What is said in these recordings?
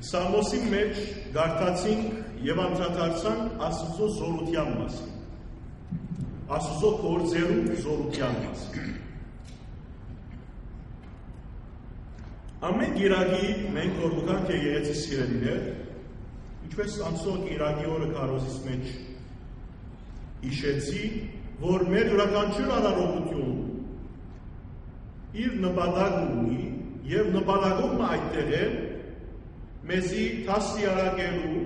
Սամոսի մեջ գարտացինք և անդրադարձանք Աստծո զորության մասին, Աստծո գործերու զորության մասին։ Ամեն գիրագի մենք որ ուկանք է եղեցի սիրելիներ, ինչպես անցող գիրագի օրը կարոզիս մեջ իշեցի, որ մեր յուրաքանչյուր արարողություն իր նպատակ ունի և նպատակում այդտեղ է մեզի դաստիարակելու,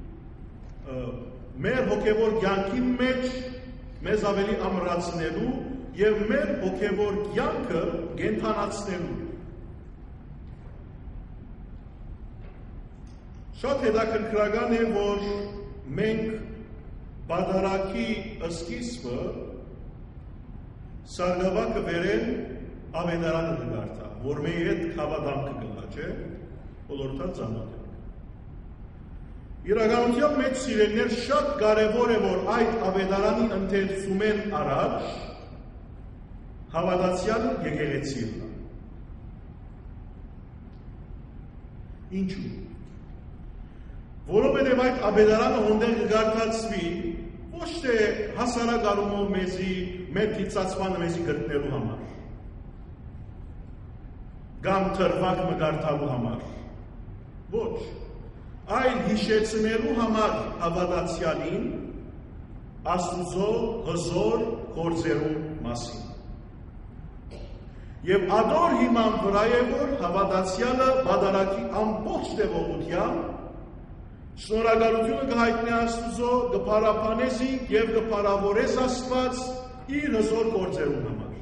մեր հոգևոր կյանքի մեջ մեզ ավելի ամրացնելու և մեր հոգևոր կյանքը կենդանացնելու։ Շատ հետաքրքրական է, որ մենք պատարագի սկիզբը սարգսակը վերել ավետարանը կգարտա, որ մեր հետ հավատամքը կլա, չէ, բոլորտան ծանոթ ենք։ Իրականության մեջ սիրելիներ շատ կարևոր է, որ այդ ավետարանին ընթերցումեն առաջ հավատացյալ եկեղեցին։ Ինչու՞։ Որովհետև այդ ավետարանը հոնդեղ կգարտացվի ոչ թե հասարակարումով մեզի մեր փիծացմանը մեզի գտնելու համար, կամ թրվակ մգարտալու համար, ոչ, այլ հիշեցնելու համար հավատացյալին Աստուծո հզոր գործերու մասին։ Եվ ադոր հիման վրա է, որ հավատացյալը պատարագի ամբողջ տևողությամբ շնորհակալությունը կհայտնի Աստուծո, կփարապանեսի և կփարավորես Աստված իր հզոր գործերուն համար։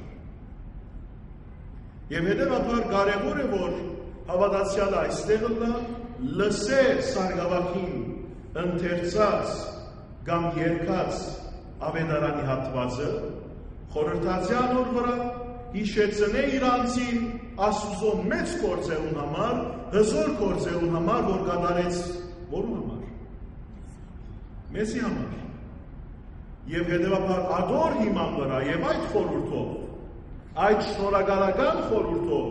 Եվ հետևաբար կարևոր է, որ հավատացյալը այստեղ լսե սարգսակին ընթերցած կամ երգած ավետարանի հատվածը, խորհրդածյան օր վրա հիշեցնե իրանցին Աստուծո մեծ գործերուն համար, հզոր գործերուն համար, որ կատարեց որու համար, մեզի համար, և հետևաբար ադոր հիման վրա և այդ խորհուրդով, այդ շնորհակալական խորհուրդով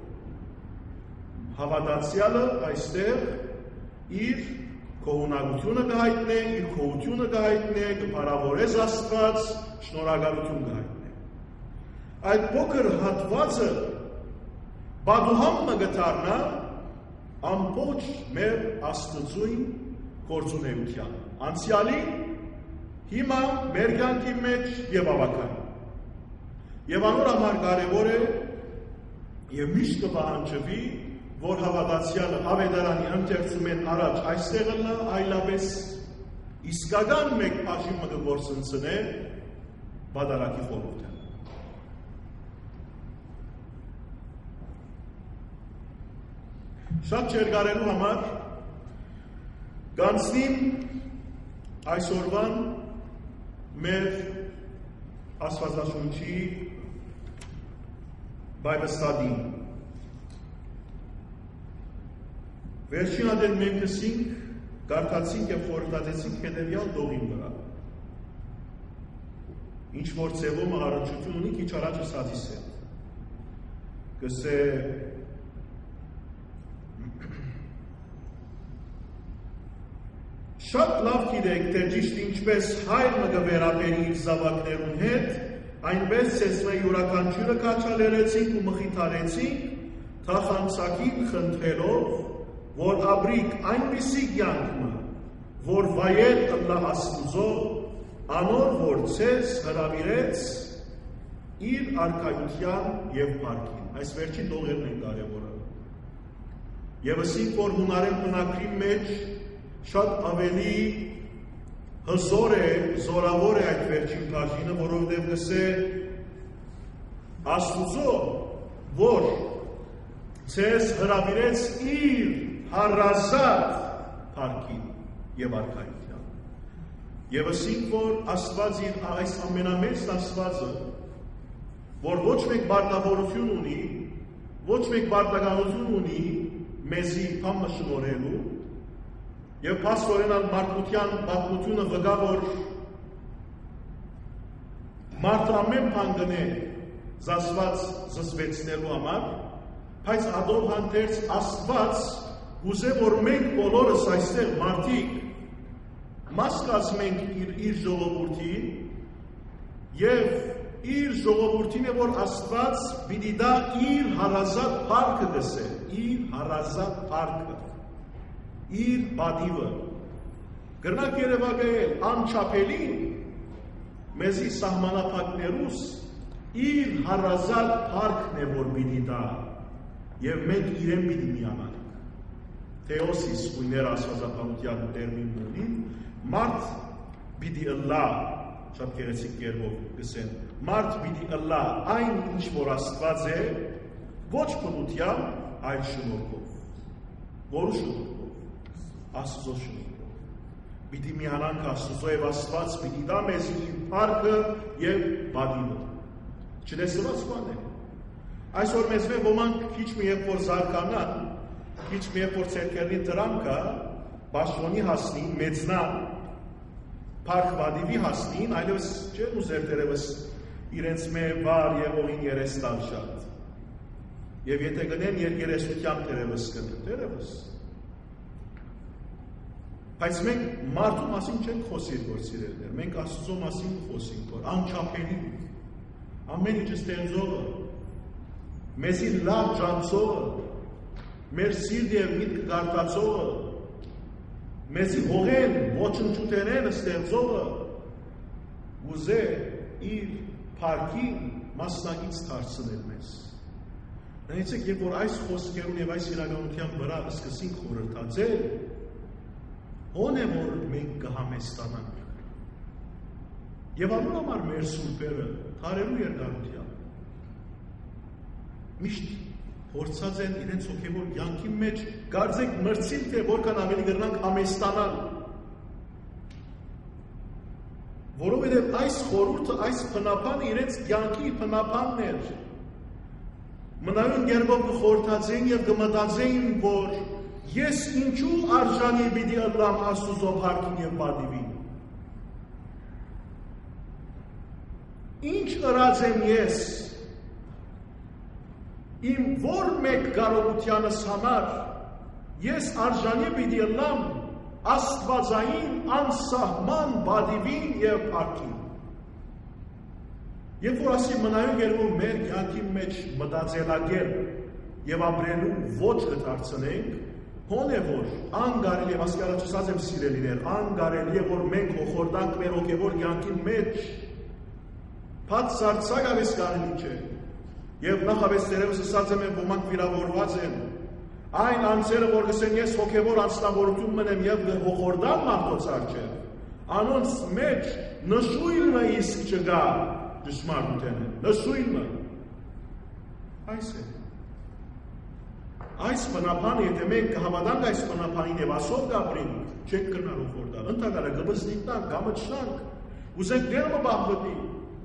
հավատացյալը այստեղ իր գոհունակությունը կհայտնե, իր գոհությունը կհայտնե, կփարավորես Աստված, շնորհակալություն կհայտնե։ Այդ փոքր հատվածը բադուհամը կդառնա ամբողջ մեր Աստծույն գործունեության, անցյալին, հիմա մեր կյանքի մեջ և ավական։ Եվ անոր համար կարևոր է և միշտ կպահանջվի, որ հավատացյալը ավետարանի ընթերցումեն առաջ այստեղ լա, այլապես իսկական մեկ բաժինը կգործընծնե պատարագի խորհուրդը։ Շատ չերգարելու համար կանցնիմ այսօրվան մեր Աստվածաշունչի Bible study-ին։ Վերջին ադել մենք կսինք, կարդացինք և խորհրդածեցինք հետևյալ դողին վրա։ Ինչ որ ծևում առնչություն ունի, քիչ առաջ ասածիս է։ Կսե շատ լավ գիտեք, թե ճիշտ ինչպես հայրը կվերապերի իր զավակներուն հետ, այնպես ցեսմե յուրաքանչյուրը քաչալերեցինք ու մխիթարեցինք, թախանցակին խնդրելով, որ ապրիկ այնպիսի կյանքը, որ վայել ըլլա Աստուծո, անոր որ ցես հրավիրեց իր արքայության և փառքին։ Այս վերջին դողերն են կարևորը։ Եվ ասինք, որ հունարեն բնակրի մեջ շատ ավելի հզոր է, զորավոր է այդ վերջին բաժինը, որովհետև գսե Աստուծո, որ ցես հրավիրեց իր հարազատ փառքին և արքայության։ Եվ ասինք, որ Աստված իր այս ամենամեծ Աստվածը, որ ոչ մեկ պարտավորություն ունի, ոչ մեկ պարտականություն ունի մեզի բամը շնորհելու, և փաստորեն մարդկության պատմությունը վկա, որ մարդը ամեն բան գնե զսված զսվեցնելու համար, բայց ադով հանդերձ Աստված Ուզեմ որ մենք բոլորս այստեղ մարդիկ մաս կազմենք իր ժողովրդին եւ իր ժողովրդին է որ Աստված պիտի դա իր հարազատ փառքը դսե, իր հարազատ փառքը, իր բադիվը։ Գրնակ երևակայել անչափելին մեզի սահմանափակներուս իր հարազատ փառքն է որ պիտի դա եւ մենք իրեն պիտի միանանք։ Թեոսիս ուներ աստվածապանության տերմին ունի, մարդ պիտի ըլլա, շատ գեղեցիկ կերպով գսեն, մարդ պիտի ըլլա այն ինչ որ Աստված է, ոչ բնությամբ, այլ շնորհքով, որու շնորհքով, Աստծո շնորհքով։ Պիտի միանանք Աստծո եւ Աստված պիտի դա մեզ իր փառքը եւ բադիվը։ Չտեսնված բան է։ Այսօր մեզ վեր ոմանք քիչ մի երբ որ զարկանան, քիչ մի երբ որ ցերկերնի դրամկա, Բաշոնի հասնին, մեծնա, փառք բադիվի հասնին, այլևս չեն ուզեր դերևս իրենց մե վար եւ օին երեստան շատ։ Եվ եթե գնեն երգերեսությամբ դերևս կնեն, դերևս։ Բայց մենք մարդու մասին չենք խոսիր, որ սիրելներ, մենք Աստծո մասին խոսենք, որ անչափելի, ամեն ինչ ստեղծողը, մեզի լավ ջանցողը, մեր սիրտ եւ միտք գարտացողը, մեզի հողեն, ոչնչուտերեն ստեղծողը, ուզե իր փառքին մասնակից դարձնել մեզ։ Նայեցեք, երբ որ այս խոսքերուն եւ այս իրականության վրա սկսենք խորհրդածել, ո՞ն է որ մենք կհամեստանանք։ Եվ անուն համար մեր սուրբերը թարելու երկարությամբ միշտ փորձած են իրենց հոգևոր կյանքի մեջ կարծեք մրցիլ թե որքան ավելի գրնանք համեստանալ։ Որովհետև այս խորհուրդը, այս փնապանը իրենց կյանքի փնապանն էր։ Մնայուն գերբով կխորհրդածեին եւ կմտածեին, որ ես ինչու արժանի պիտի ըլլամ Աստծո փառքին եւ բադիվին։ Ինչ ըրած եմ ես իմ որ մեկ կարողությանս համար ես արժանի պիտի ըլլամ աստվածային անսահման բադիվին եւ փառքին։ Երբ որ ասի մնայուն գերվում մեր կյանքի մեջ մտածելակերպ եւ ապրելու ոչ կդարձնենք, հոն է որ անգարելի եւ ասկարացած եմ սիրելիներ, անգարելի է որ մենք հոխորտանք մեր հոգեվոր կյանքի մեջ փած սարսակ ավես կարելի չէ։ Եվ նախավես դերևս ասած եմ ոմանք վիրավորված են, այն անձերը, որ գսեն ես հոգևոր անձնավորություն մնեմ եւ հոխորդան մարդոց արջև, անոնց մեջ նշույլը իսկ չգա դժմարտութենը, նշույլը, այս է։ Այս բնապանը, եթե մենք կհավատանք այս բնապանին եւ ասով կապրինք, չենք կրնար հոխորդան, ընդհակարը գբզնիտնանք, գամըչնանք, ուզենք դերմը բաղվտի,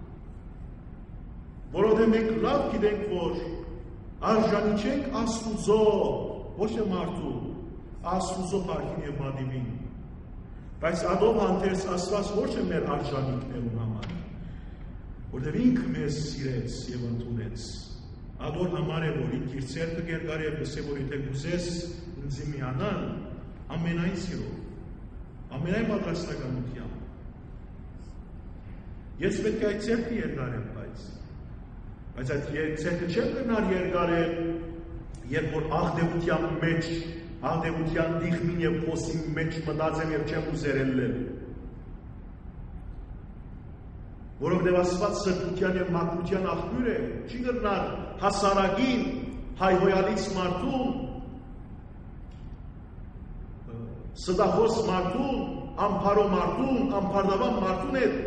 որովհետև մենք լավ գիտենք, որ արժանի չենք Աստուծո, ոչ թե մարդու, Աստուծո փառքին եւ բադիվին։ Բայց ադով հանդերձ Աստված ոչ է մեր արժանինքներուն համար, որովհետև ինքը մեզ սիրեց եւ ընդունեց։ Ադոր համար է, որ ինք իր ցերկը գերգար եւ ասե, որ եթե գուզես ինձ միանալ, ամենայն սիրով, ամենայն պատրաստականությամբ։ Ես պետք է այդ ցերկը երգարեմ, բայց այդ ցերկը չեմ կնար երգարել, երբ որ աղդեության մեջ, աղդեության դիխմին եւ խոսին մեջ մտածեմ եւ չեմ ուզեր ելնել։ Որովհետև Աստված սրբության եւ մաքրության աղբյուր է, չի կրնար հասարակին, հայհոյալից մարդուն, սդախոս մարդուն, ամփարո մարդուն, ամփարդավան մարդուն հետ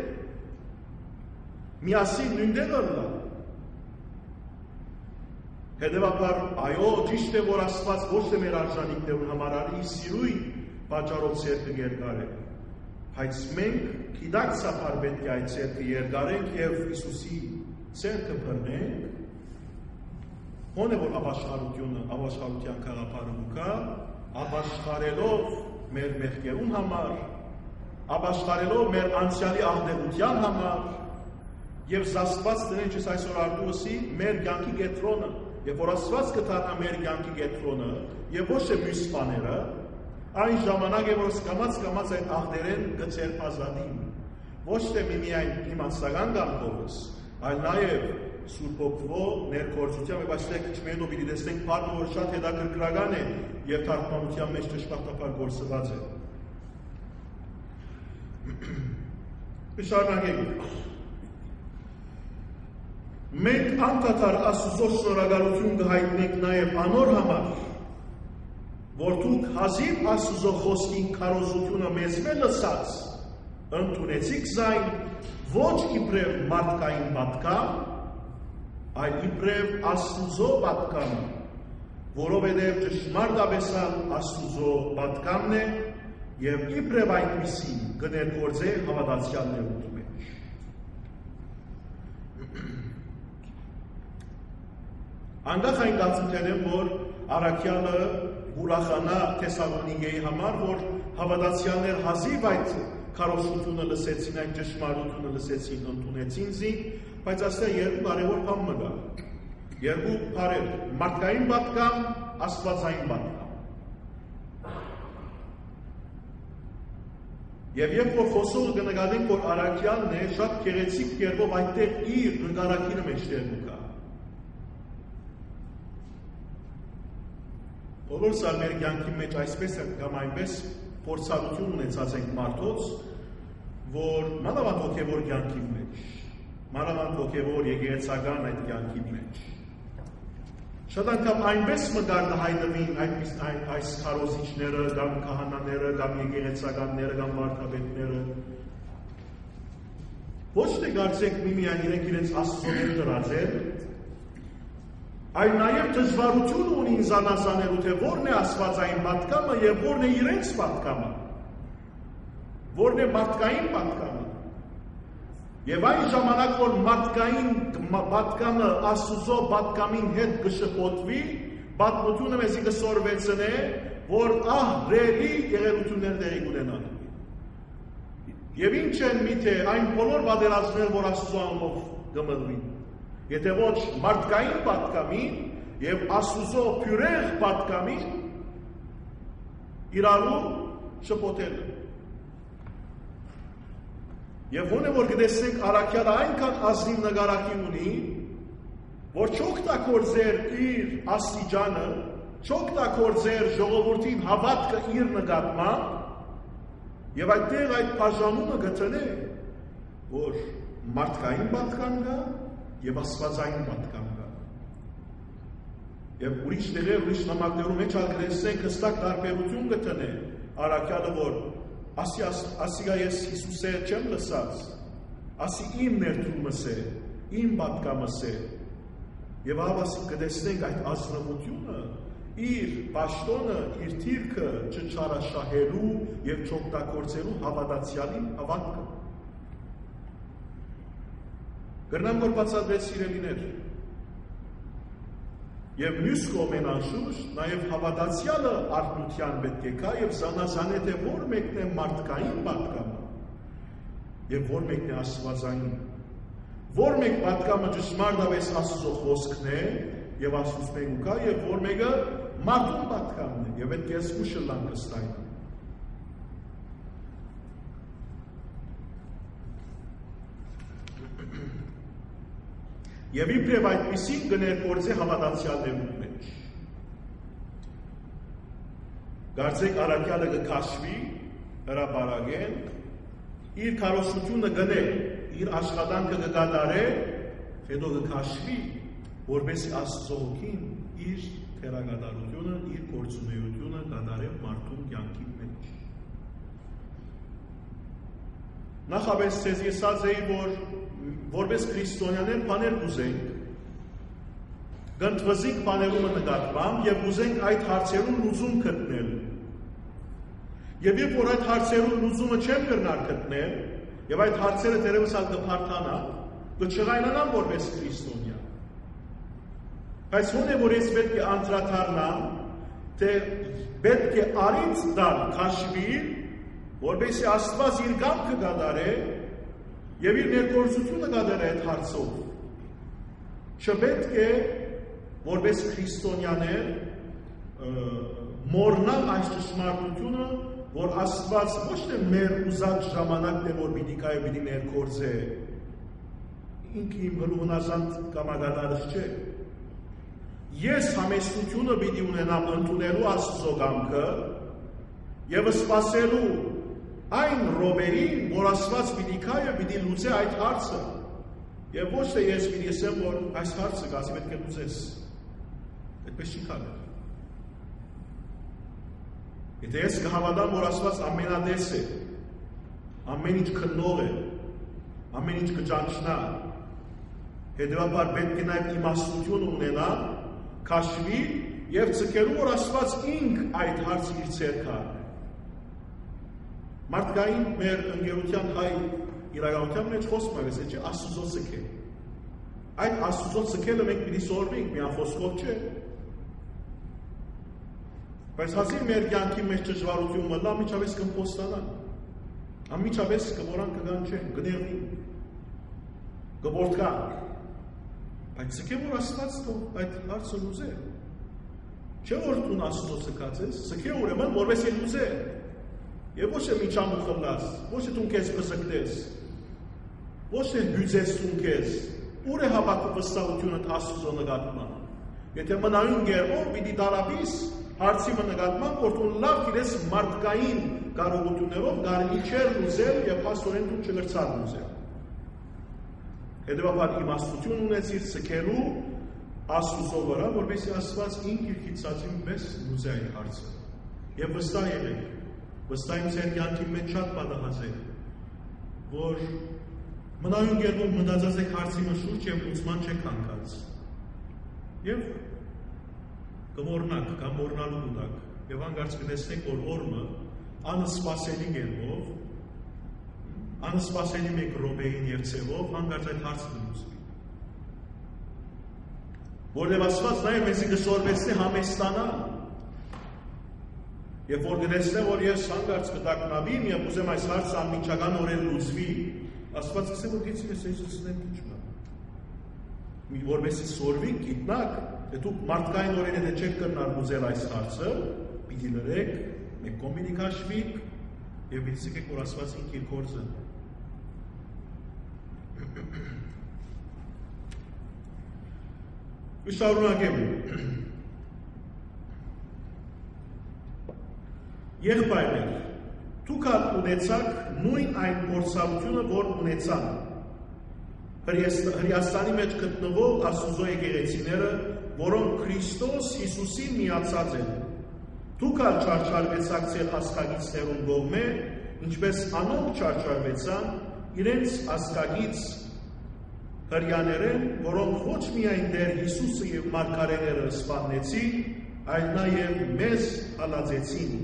միասին նույնտեղ ըլլա։ Հետևաբար, այո, ճիշտ է, որ Աստված ոչ թե մեր արժանինքներուն համար արի սիրույն պատճառով ցերկը երգարել, բայց մենք գիտակցաբար պետք է այդ ցերկը երգարենք եւ Հիսուսի ցերկը բռնենք, ո՞ն է որ ապաշխարության գաղափարը կա, ապաշխարելով մեր մեղքերուն համար, ապաշխարելով մեր անցյալի աղդեղության համար եւ զաստված դրեն չես այսօր արդուսի մեր կյանքի կետրոնը, երբ որ Աստված կդառնա մեր կյանքի կենտրոնը եւ ոչ թե մյուս բաները, այն ժամանակ է որ կամաց այդ աղդերեն կցերպազատին, ոչ թե միայն իմաստական կամքովս, այլ նաեւ Սուրբ Օգնո ներկործությամբ եւ այստեղ քիչ մենով պիտի տեսնենք բառը որ շատ հետաքրքրական է եւ թարգմանության մեջ ճշմարտաբար գործված է։ Շարունակենք։ Մենք անդադար Աստծո շնորհակալություն կհայտնենք նաեւ անոր համար, որ դուք հազիվ Աստծո խոսքին քարոզությունը մեզ լսած, ընդունեցիք զայն ոչ իբրև մարդկային պատկամ, այլ իբրև Աստծո պատկամը, որովհետև ճշմարտաբեսալ Աստծո պատկամն է եւ իբրև այնպիսին կներգործե հավատացյալներու մեջ։ Անդախ այն կարծիքներ եմ, որ առաքյալը ուրախանա Թեսաղոնիկեի համար, որ հավատացյալներ հազիվ այդ քարոզությունը լսեցին, այդ ճշմարտությունը լսեցին, ընդունեցին զին, բայց այստեղ երկու կարևոր բան մգա։ Երկու բառեր՝ մարդկային պատկամ, աստվածային պատկամ։ Եվ երբ որ խոսողը կնկատենք, որ առաքյալն է, շատ գեղեցիկ կերպով այդտեղ իր նկարակիրը մեջտեղ կա։ Բոլորս մեր կյանքի մեջ այսպես կամ այնպես փորձառություն ունեցած ենք մարդոց, որ մանավանդ հոգևոր կյանքի մեջ, մանավանդ հոգևոր եկեղեցական այդ կյանքի մեջ, շատ անգամ այնպես մգար կհայտնվին այս քարոզիչները, կամ քահանաները, կամ եկեղեցականները, կամ վարդապետները, ոչ թե կարծեք միմիայն իրենց Աստծո հետ դրածել, այլ նաև դժվարություն ունին զանազանելու, թե որն է աստվածային պատկամը եւ որն է իրենց պատկամը, որն է մարդկային պատկամը։ Եվ այն ժամանակ, որ մարդկային պատկամը Աստծո պատկամին հետ կշփոթվի, պատմությունը մեզի կսորվեցնե, որ ահռելի եղելություններ տեղի կունենան։ Եվ ինչ են միթե այն բոլոր պատերազմները, որ Աստծո անունով կմղվին։ Եթե ոչ մարդկային պատկամին եւ Աստծո փյուրեղ պատկամին իրարու շփոթելը։ Եվ ոնե որ կտեսնենք առաքյալը այնքան ազնիվ նկարակի ունի, որ չօգտագործեր իր աստիճանը, չօգտագործեր ժողովրդին հավատքը իր նկատմամբ, եւ այդտեղ այդ բաժանումը գտնե, որ մարդկային պատկան կա եւ աստվածային պատկան կա։ Եվ ուրիշ տեղեր, ուրիշ նամակներում մեջ ալգրեսենք հստակ տարբերություն գտնե առաքյալը, որ ասիգա ես Հիսուսը չեմ լսած, ասի իմ ներդրումս է, իմ պատկամս է, եւ ավասի կտեսնենք այդ ազնվությունը, իր պաշտոնը, իր թիրքը չչարաշահելու եւ չօգտագործելու հավատացյալին հավատքը։ Գրնամ որ բացատրեց սիրելիներ, եւ մյուս կողմեն անշուշտ նաեւ հավատացյալը արթնության պետք է գա եւ զանազանե թե որ մեկն է մարդկային պատկամը եւ որ մեկն է աստվածային, որ մեկ պատկամը ճշմարտապես Աստծո խոսքն է եւ Աստծո ուկա եւ որ մեկը մարդուն պատկամն է եւ այդ կեսկուշը լանկստայն։ Եվ իբրև այդպիսին կներգործե հավատացյալներու մեջ։ Կարծեք առաքյալը կքաշվի, հրապարակեն, իր քարոզությունը գնե, իր աշխատանքը կկատարե, հետո կքաշվի, որպես Աստծո հոգին իր թերագադարությունը, իր գործունեությունը կատարե մարդուն կյանքի մեջ։ Նախապես ցեզ եսած էի, որ որպես քրիստոնյաներ բաներ կուզենք, գնդվզիկ բաներումը նկատմամբ եւ ուզենք այդ հարցերուն լուծում գտնել։ Եվ երբ որ այդ հարցերուն լուծումը չեն կրնար գտնել, եւ այդ հարցերը դերևս ալ կփարթանա, կչղայնանան որպես քրիստոնյա։ Բայց ո՞ն է որ ես պետք է անդրադառնամ, թե պետք է արից դալ քաշվի, որպեսզի Աստված իր կամքը կատարե եւ իր ներկործությունը կատարե այդ հարցով։ Չպետք է որպես քրիստոնյաներ մոռնալ այս ճշմարտությունը, որ Աստված ոչ թե մեր ուզած ժամանակն է, որ պիտի կայ պիտի ներգործե, ինքը իմ հնազանդ կամագադարս չէ։ Ես համեստությունը պիտի ունենամ ընդունելու Աստծո կամքը եւ սպասելու այն րոպեին, որ Աստված պիտի կայ պիտի լուծե այդ հարցը։ Եվ ոչ թե ես պիտի ասեմ, որ այս հարցը գազի պետք է լուծես։ Այդպես չի կարող։ Եթե ես կհավատամ, որ Աստված ամենադես է, ամեն ինչ քննող է, ամեն ինչ կճանչնա, հետևաբար պետք է նաև իմաստություն ունենա, քաշվի եւ ցկելու, որ Աստված ինք այդ հարցը իր ձեռք առնի։ Մարդկային մեր ընկերության հայ իրականության մեջ խոսում է, չէ, Աստծո ցկել։ Այդ Աստծո ցկելը մենք պիտի սորվենք, միան խոսքով չէ։ Բայց հազիվ մեր կյանքի մեջ ճշվարություն մնա, միջավես կմպոստանան, ամիջավես կմորան կգան չեն, կներվին, կբորդկան, բայց սկե որ Աստված թող այդ հարցը լուծե, չէ որ տուն Աստծո ցկած ես, սկե ուրեմն որպես է լուծե, եւ ոչ է միջամու խլաս, ոչ է տուն քեզ փսկտես, ոչ է հյուծես տուն քեզ, ուր է հավաքում վստահությունդ Աստծո նկատմամբ, եթե մնայուն գերով պիտի դարաբիս հարցի նկատմամբ, որ տուն լավ գիտես մարդկային կարողություններով կարելի չէր լուծել եւ հաստորեն տուն չգրցար լուծել։ Հետևաբար իմաստություն ունեցիր ցկելու Աստծո վրա, որպեսզի Աստված ինք իր քիծածին պես լուծի այդ հարցը։ Եվ վստահ եղեք, վստահ իմ ձեր կյանքի մեջ շատ պատահածեք, որ մնայուն գերվում մտածած եք հարցի շուրջ եւ լուծման չեք հանգած։ Եվ կմորնակ, կամ մորնալու ունակ, և անգարց կտեսնեք, որ օրմը անսպասելի գերվով, անսպասելի մեկ ռոպեին և ծևով, անգարց այդ հարցը լուծվի։ Որտև Աստված նաև մեզի կսորվեցնի համեստանալ, և որ կտեսնե, որ ես անգարց կտակնավիմ և ուզեմ այս հարցը անմիջական օրեն լուծվի, Աստված կսե, որ գիցի ես Հիսուսնեմ իչմա։ Որպեսզի սորվի, գիտնակ, Եթե դուք մարդկային օրեն եթե չեք կրնար լուծել այս հարցը, պիտի լրեք, մեկ կողմ պիտի քաշվիք եւ պիտի ցկեք, որ Աստված ինք իր գործը։ Շարունակեմ։ Եղբայրներ, դուք ունեցաք նույն այն փորձառությունը, որ ունեցան։ Հրեաստանի մեջ գտնվող Աստծո եկեղեցիները, որոնք Քրիստոս Հիսուսին միացած են։ Դուք ալ չարչարվեցաք ձեր հասկագիցներուն կողմէ, ինչպես անոնք չարչարվեցան իրենց հասկագից հրյաներեն, որոնք ոչ միայն Տեր Հիսուսը եւ մարգարեները սպանեցին, այլ նաեւ մեզ հալածեցին։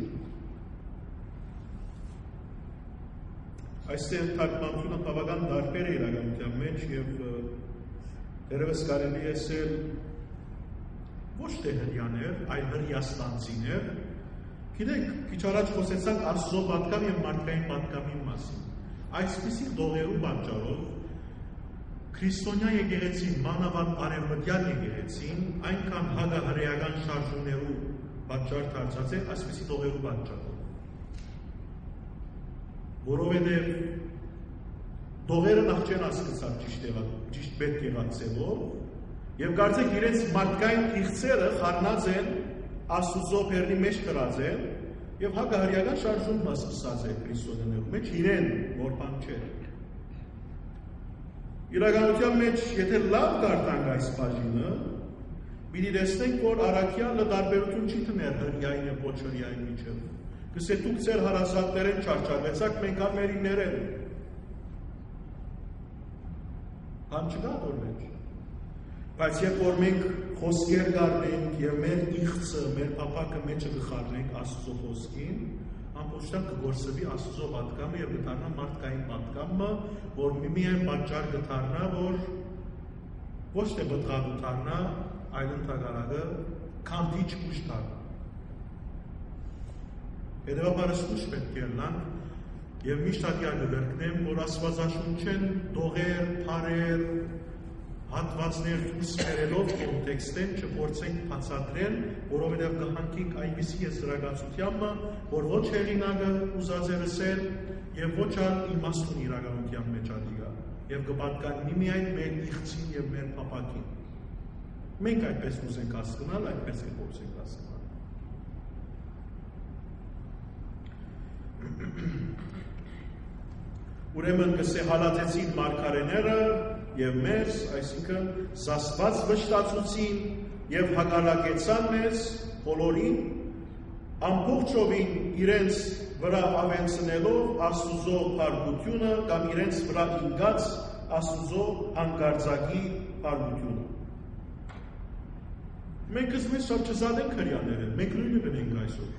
Այստեղ թարգմանությունը բավական տարբեր է իրականության մեջ եւ դերևս կարելի է ասել ոչ թե հրյաներ, այլ հրեաստանցիներ։ Գիտեք, քիչ առաջ խոսեցանք Աստծո պատկամ եւ մարդկային պատկամի մասին։ Այսպիսի դողերու պատճառով քրիստոնյա եկեղեցին, մանավանդ արևմտյան եկեղեցին, այնքան հագահրեական շարժումներու պատճառ դարձած է այսպիսի դողերու պատճառով։ Որովհետև դողերը նախ չեն հասկացած ճիշտ պետք եղած ձևով եւ կարծեք իրենց մարդկային իղձերը խառնած են Աստծո բեռնի մեջ դրած են եւ հագահրեական շարժումը սկսած է քրիստոնյաներու մեջ իրեն որ բան չէ։ Իրականության մեջ եթե լավ կարդանք այս բաժինը, պիտի տեսնենք, որ առաքյալը տարբերություն չի տներ հրյային եւ ոչ հրյային միջեւ։ Կսե դուք ձեր հարազատներեն չարչարվեցաք, մենք ամերիներ են։ Բան չկա դոր մեջ։ Բայց երբ որ մենք խոսքեր գարնենք եւ մեր իղձը, մեր պապակը մեջը կխառնենք Աստծո խոսքին, ամբողջությամբ կգործվի Աստծո պատկամը եւ կդառնա մարդկային պատկամը, որ միայն պատճառ կդառնա, որ ոչ թե բդղավու դառնա, այլ ընդհանրակը քանդիչ ուժ դառնա։ Հետևաբար ուշ պետք է լանք եւ միշտ ադյալ կվերքնեմ, որ Աստվածաշունչեն դողեր, թարեր, հատվածներ դուրս բերելով կոնտեքստեն չփորձենք բացատրել, որովհետև կհանքենք այնպիսի եզրակացությամբ, որ ոչ հեղինակը ուզած է լսել եւ ոչ ալ իմաստուն իրականության մեջ ադիգա եւ կպատկանի միայն մեր իղծին եւ մեր փապակին։ Մենք այդպես ուզենք հասկանալ, այդպես կփորձենք հասկանալ։ Ուրեմն կսեհալացեցին մարգարեները եւ մեզ, այսինքն զասված վշտացուցին եւ հակառակեցան մեզ բոլորին, ամբողջովին իրենց վրա ավելցնելով Աստուծո փառքությունը կամ իրենց վրա ինգած Աստուծո հանկարծակի փառքությունը։ Մենք զգուշ շատ չզադենք հрьяաները, մենք նույնը բնենք այսօր։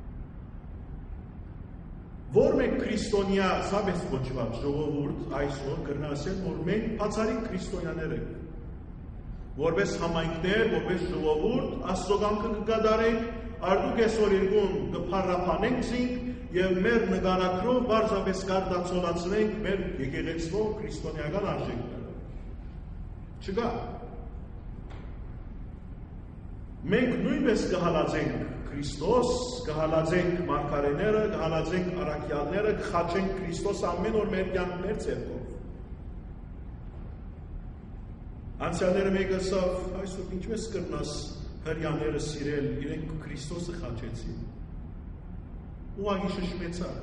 Որ մենք քրիստոնյա սաբես կոչված ժողովուրդ այսօր կրնասեն, որ մենք բացառիկ քրիստոնյաներ ենք։ Որպես համայնքներ, որպես ժողովուրդ, Աստծո կամքը կկատարենք, արդյոք այսօր իրգուն կփառապանենք զինք եւ մեր նկարագրով բարձրապես կարտացոլացնենք մեր եկեղեցվո քրիստոնեական արժեքները։ Չկա։ Մենք նույնպես կհալածենք Քրիստոս, կհալածենք մարգարեները, կհալածենք առաքյալները, կխաչենք Քրիստոս ամեն օր մեր կյանք մեր ցերկով։ Անցյալները մեկը ասավ, այսօր ինչպես կրնաս հрьяաները սիրել, իրենք Քրիստոսը խաչեցին։ Ուղղակի շշմեցան։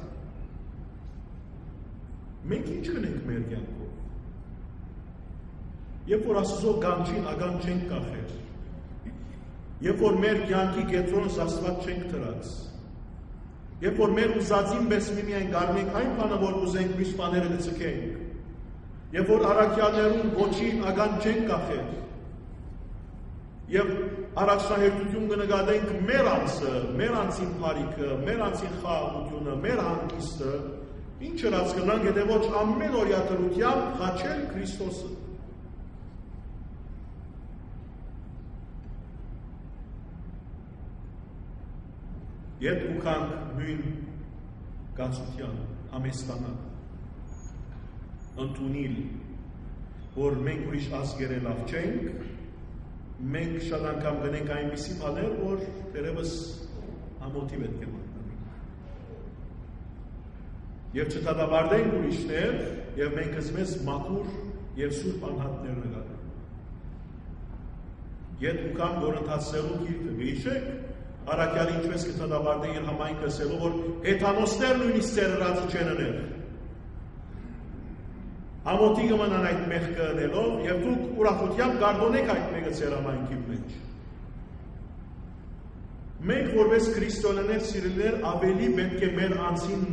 Մենք ինչ կնենք մեր կյանքով։ Երբ որ Աստծո գանչին ագան չենք կախել, երբ որ մեր կյանքի կենտրոնը Աստված չենք դրած, երբ որ մեր ուզածին պես միմիայն գարնենք այն բանը, որ ուզենք մյուս բաները կցկենք, երբ որ առաքյալներուն ոչին ագան չենք կախել, եւ առաջնահերթություն կնկատենք մեր անձը, մեր անձին բարիքը, մեր անձին խաղաղությունը, մեր հանգիստը, ինչ հրած կնանք, եթե ոչ ամեն օրյա դրությամբ խաչել Քրիստոսը։ Ետ ուքանք նույն կացության, համեստանալ, ընդունիլ, որ մենք ուրիշ ազգերը լավ չենք, մենք շատ անգամ գնենք այնպիսի բաներ, որ դերևս ամոթի պետք է մատնենք։ Եվ չդատապարտենք ուրիշներ, եւ մենք զմես մաքուր եւ սուրբ անհատներ նկատենք։ Ետ ուքան, որ ընթացնելու գիրքը գիշեք, առաքյալը ինչպես կդատապարտեն իր համայնքը ասելով, որ հեթանոսներ նույնիսկ ծերրածը չեն անել։ Ամոթի կմնան այդ մեղքը անելով, եւ դուք ուրախությամբ գարդոնեք այդ մեղքը ձեր համայնքի մեջ։ Մենք որպես քրիստոնյաներ սիրելիներ ավելի պետք է մեր անձին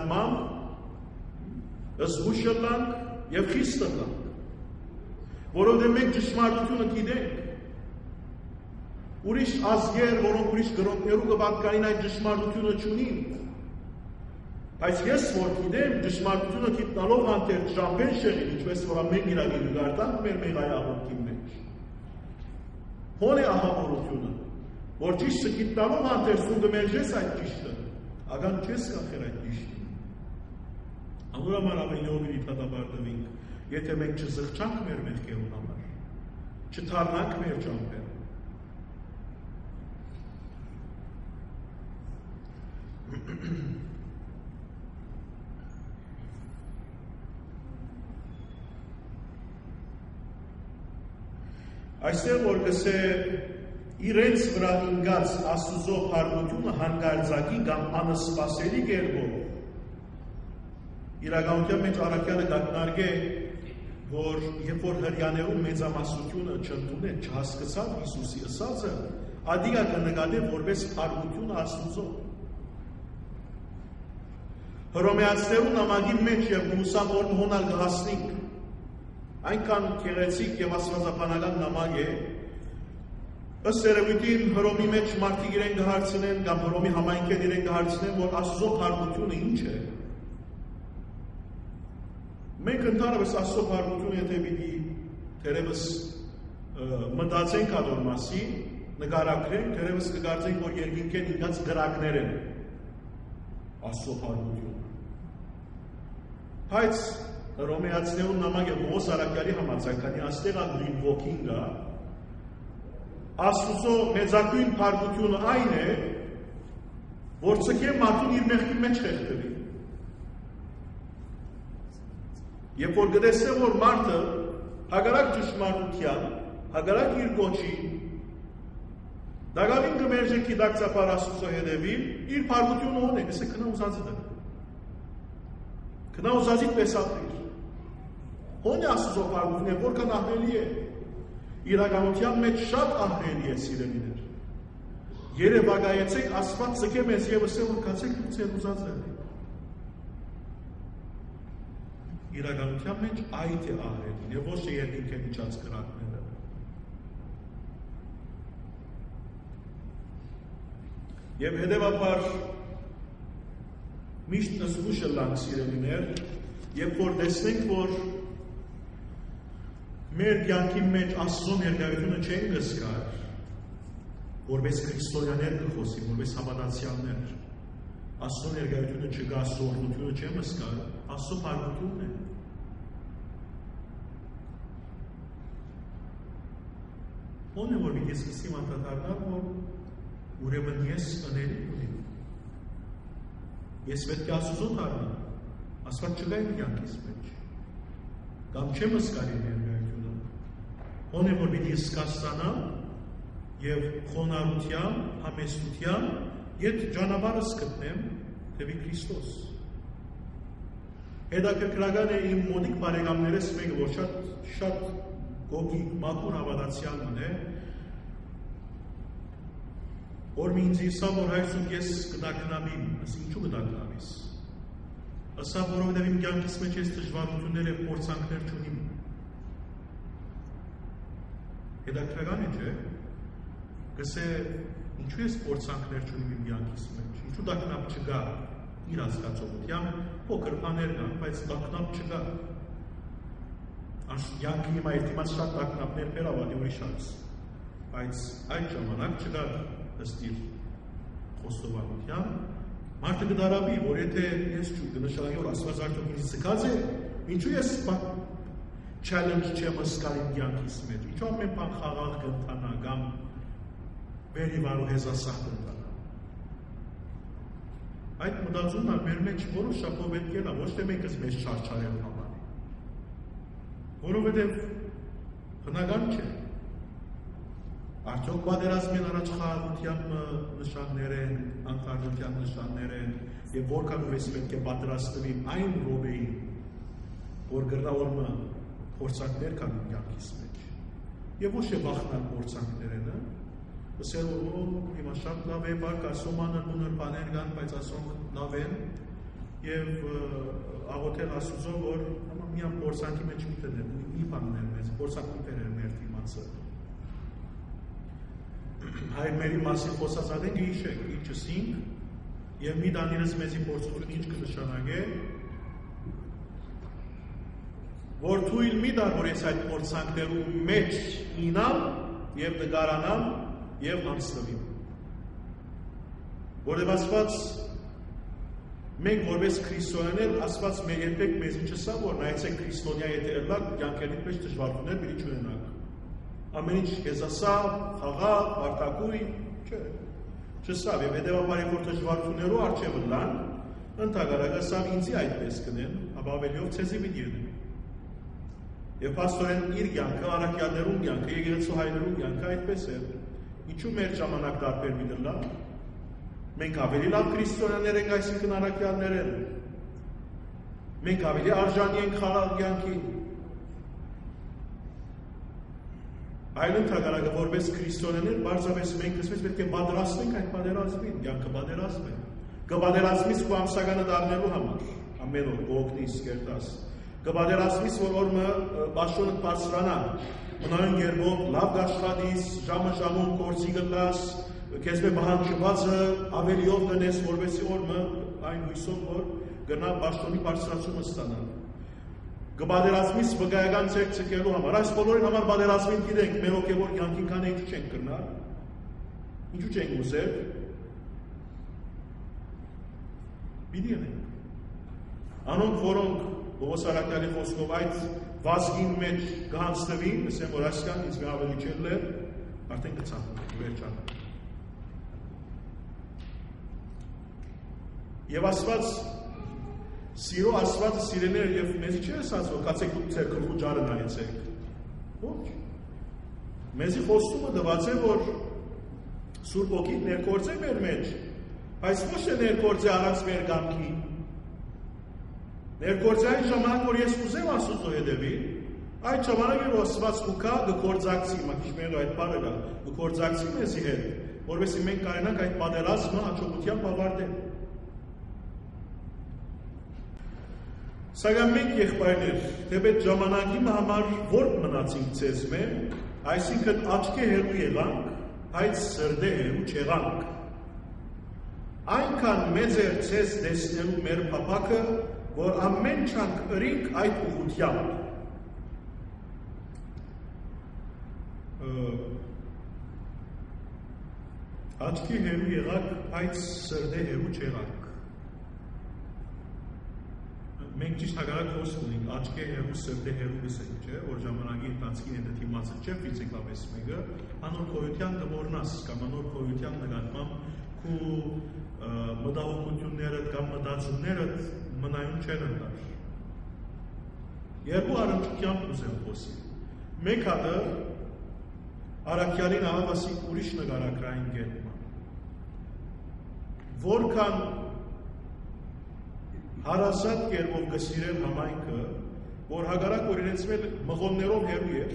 նկատմամբ զգուշ լինենք եւ խիստ լինենք, որովհետեւ մենք ճշմարտությունը գիտենք։ Ուրիշ ազգեր, որոնք ուրիշ գրոնքներու կպատկանին այդ ճշմարտությունը չունին։ Բայց ես որ գիտեմ, ճշմարտությունը գիտնալով անտեր ճամբեն շեղին, ինչպես որ ամեն իրագի նկարտանք մեր մեղայաղորդքի մեջ։ Հոն է ահավորությունը, որ ճիշտը գիտնալով անտեր սունդը մերժես այդ ճիշտը, ագան չես կախեր այդ ճիշտին։ Անուրամար ավելի ովիրի դատապարտվենք, եթե մենք չզղջանք մեր մեղքերուն համար, չթարնանք մեր ճամբեն։ Այստեղ որ գսե իրենց վրա ինգած Աստուծո փառքությունը հանկարծակի կամ անսպասելի կերպով իրականության մեջ առաքյալը գտնարգե, որ երբ որ հрьяաներու մեծամասնությունը չընդունեն, չհասկացան Հիսուսի ըսածը, ադիգա կնկատեն որպես փառքություն Աստուծո։ Հռոմեացիներու նամակի մեջ եւ Մուսավորն հոնալ կհասնենք, այնքան գեղեցիկ եւ աստվածաբանական նամակ է, ըստ երևույթին Հռոմի մեջ մարդիկ իրեն կհարցնեն կամ Հռոմի համայնքեր իրեն կհարցնեն, որ Աստծո փառքությունը ինչ է։ Մենք ընդհանրապես Աստծո փառքությունը եթե պիտի դերևս մտածենք ադոր մասին, նկարագրենք, դերևս կգործենք, որ երկինքեն ինքնած գրակներ են Աստծո փառքությունը։ Բայց Ռոմեացիներուն նամակ է Պողոս Արաքյալի համաձայն, քանի աստեղ անգլին ոգին գա, Աստուծո մեծագույն փառքությունը այն է, որ ցկե մարդուն իր մեղքի մեջ խեղդվի։ Երբ որ գտեսնե, որ մարդը հակառակ ճշմարտության, հակառակ իր կոչի, դակավին կմերժի գիտակցաբար Աստուծո հետևին, իր փառքությունը ունի, ասե քնա ուզածի դը։ Քնա ուզածիդ պես ապրիր։ Հոնի Աստուծո փառքությունը որքան ահռելի է։ Իրականության մեջ շատ ահռելի է, սիրելիներ։ Երևակայեցեք Աստված ցկե մեզ եւ ասե որ կացեք ձեր ուզածները։ Իրականության մեջ այդ է ահռելին եւ ոչ թե երկինքեն իջած կրակները։ Եվ հետևաբար միշտ զգուշ լանք սիրելիներ, երբ որ տեսնենք, որ մեր կյանքի մեջ Աստծո ներկայությունը չեն գսկար, որպես քրիստոնյաներ կխոսի, որպես հավատացյալներ, Աստծո ներկայությունը չկա, սորնությունը չեմ զգար, Աստծո փառքությունն է։ Ո՞ն է որ մի սկսի անդրադառնալ, որ ուրեմն ես ընելի ունիմ։ Ես պետք է Աստծո դառնամ, Աստված չկա իմ կյանքիս մեջ, կամ չեմ զգար իմ ներկայությունը։ Ո՞ն է որ պիտի սկսանամ եւ խոնարհությամբ, համեստությամբ իդ ճանապարհս գտնեմ դեպի Քրիստոս։ Հետաքրքրական է իմ մոտիկ բարեկամներս մեկը, որ շատ գոգի մաքուր հավատացյալն է, որ ինձ իսա, որ հայցում ես կդակնամիմ, ասի ինչու կդակնամիս։ Ասա, որովհետև իմ կյանքիս մեջ ես դժվարություններ և փորձանքներ չունիմ։ Հետաքրքրական է, չէ՞։ Գսե, ինչու ես փորձանքներ չունիմ իմ կյանքիս մեջ, ինչու դակնապ չկա իր հասկացողությամբ, փոքր բաներ կան, բայց դակնապ չկա։ Կյանքի հիմա դիմաց շատ դակնապներ բերավատի ուրիշ այս, բայց այդ ժամանակ չկար ըստ իր խոստովանության, մարդը կդարաբի, որ եթե ես կնշանակի, որ Աստված արդյոք ինձ զգաց է, ինչու ես challenge չեմ զգալ իմ կյանքիս մեջ, ինչու ամեն բան խաղաղ կընթանա կամ վերիվարու հեզասահ կընթանա։ Այդ մտածումն մեր մեջ որոշ շապով պետք է նա, ոչ թե մենք մեզ չարչարել համար, որովհետև բնական չէ։ Արդյոք պատերազմին առաջ խաղաղության նշաններ են, անկարգության նշաններ են, եւ որքան ուղես պետք է պատրաստվի այն րոպեին, որ գրնավորմը փորձանքներ կան կյանքիս մեջ։ Եվ ոչ է վախնալ փորձանքներենը, ասել որ հիմա շատ լավ է, բակ ասոմանը նույն բաներ կան, բայց ասոնք լավ են եւ աղոթել Աստծո, որ միան փորձանքի մեջ մի դնել, մի բաններ մեզ, փորձանքներ են մեր դիմացը։ Հայրմերի մասին խոսած ենք հիշեք, ինչսինք եւ մի դանիրս մեզի փորձություն ինչ կնշանակե, որ թույլ մի տար, որ ես այդ փորձանքներու մեջ ինամ եւ նկարանամ եւ անցնվիմ։ Որովհետեւ Աստված մենք որպես քրիստոնյաներ Աստված մեր երբեք մեզ չսա, որ նայեցեք քրիստոնյա եթե ելակ կյանքերի մեջ դժվարություններ պիտի չունենաք։ Ամեն ինչ կեզասա, խաղաղ, արտակույն, չէ։ Չսա, եւ հետեւաբար որ դժվարություններով արժեվ լան, ընդհանրապես սա ինձի այդպես կնեն, ապա ավելիով ցեզի պիտի լինի։ Եվ պաստորեն իր կյանքը, առաքյալներուն կյանքը, եկեղեցու հայրերուն կյանքը այդպես է։ Ինչու մեր ժամանակ տարբեր մի դրլա։ Մենք ավելի լավ քրիստոնյաներ ենք, այսինքն առաքյալներ են։ Մենք ավելի արժանի ենք խաղաղ կյանքին։ Այլ ընդհանրապես որպես քրիստոնյաներ, բարձրապես մենք ասես պետք է պատրաստենք այդ պատերազմին, կյանքը պատերազմ է։ Կպատերազմից ու ամսականը դառնելու համար, ամեն օր կօգնիս, կերտաս։ Կպատերազմից, որ օրը պաշտոնը բարձրանա, մնային երբով լավ աշխատիս, ժամը կորցի գտաս, քեզ մե բանջվածը ավելիով դնես, որովհետեւ օրը այն հույսով որ գնա պաշտոնի բարձրացումը ստանա։ Կպատերազմից վկայական ցերկ ցկելու համար, այս բոլորին համար պատերազմին գիտենք, մեր հոգևոր կյանքին քան ինչու չենք կրնա, ինչու չենք ուզել, պիտի ենք։ Անոնք, որոնք Պողոս Արաքյալի խոսքով այդ վազգին մեջ կհանձնվին, ասեմ, որ այսքան ինձ ավելի չել է, արդեն կցանք, վերջանք։ Եվ ասված, սիրո ասվածը սիրեներ և մեզի չի ասած, որ կացեք դուք ձեր քրխու ջարը նայեցեք։ Ոչ։ Մեզի խոստումը դված է, որ Սուրբ Օգին ներգործե մեր մեջ, բայց ոչ է ներգործե առանց մեր կամքի։ Ներգործե այն ժամանակ, որ ես ուզեմ Աստծո հետևի, այդ ժամանակ որ ասված կուքա կգործակցի, մաքիչ մեր այդ բառը կա, կգործակցի մեզի հետ, որովհետեւ մենք կարենանք այդ պատերազմը հաջողությամբ ավարտել։ Սակայն մենք եղբայրներ, թեպետ ժամանակի համար որ մնացինք ձեզ մեջ, այսինքն աչքի հեռու եղանք, այդ սրդե հեռու չեղանք։ Այնքան մեծ էր ձեզ տեսնելու մեր փափակը, որ ամեն չանք ըրինք այդ ուղղությամբ։ Աչքի հեռու եղանք, այդ սրդե հեռու չեղանք։ Մենք ճիշտ հակառակ խոսք ունենք, աչքի հեռու սրդե հեռու գսենք, չէ, որ ժամանակի ընթացքի հետը թիմացը չէ, ֆիզիկապես մեկը, անոր քոյության կմոռնաս կամ անոր քոյության նկատմամբ քու մտահոգություններդ կամ մտածումներդ մնայուն չեն ընդար։ Երկու առնչությամբ ուզեմ խոսի։ Մեկ հատը Արաքյալին աղավասի ուրիշ նկարագրային գետման։ Որքան հարազատ կերպով գսիրել համայնքը, որ հագարակ որ իրենց մել մղոններով հեռու էր,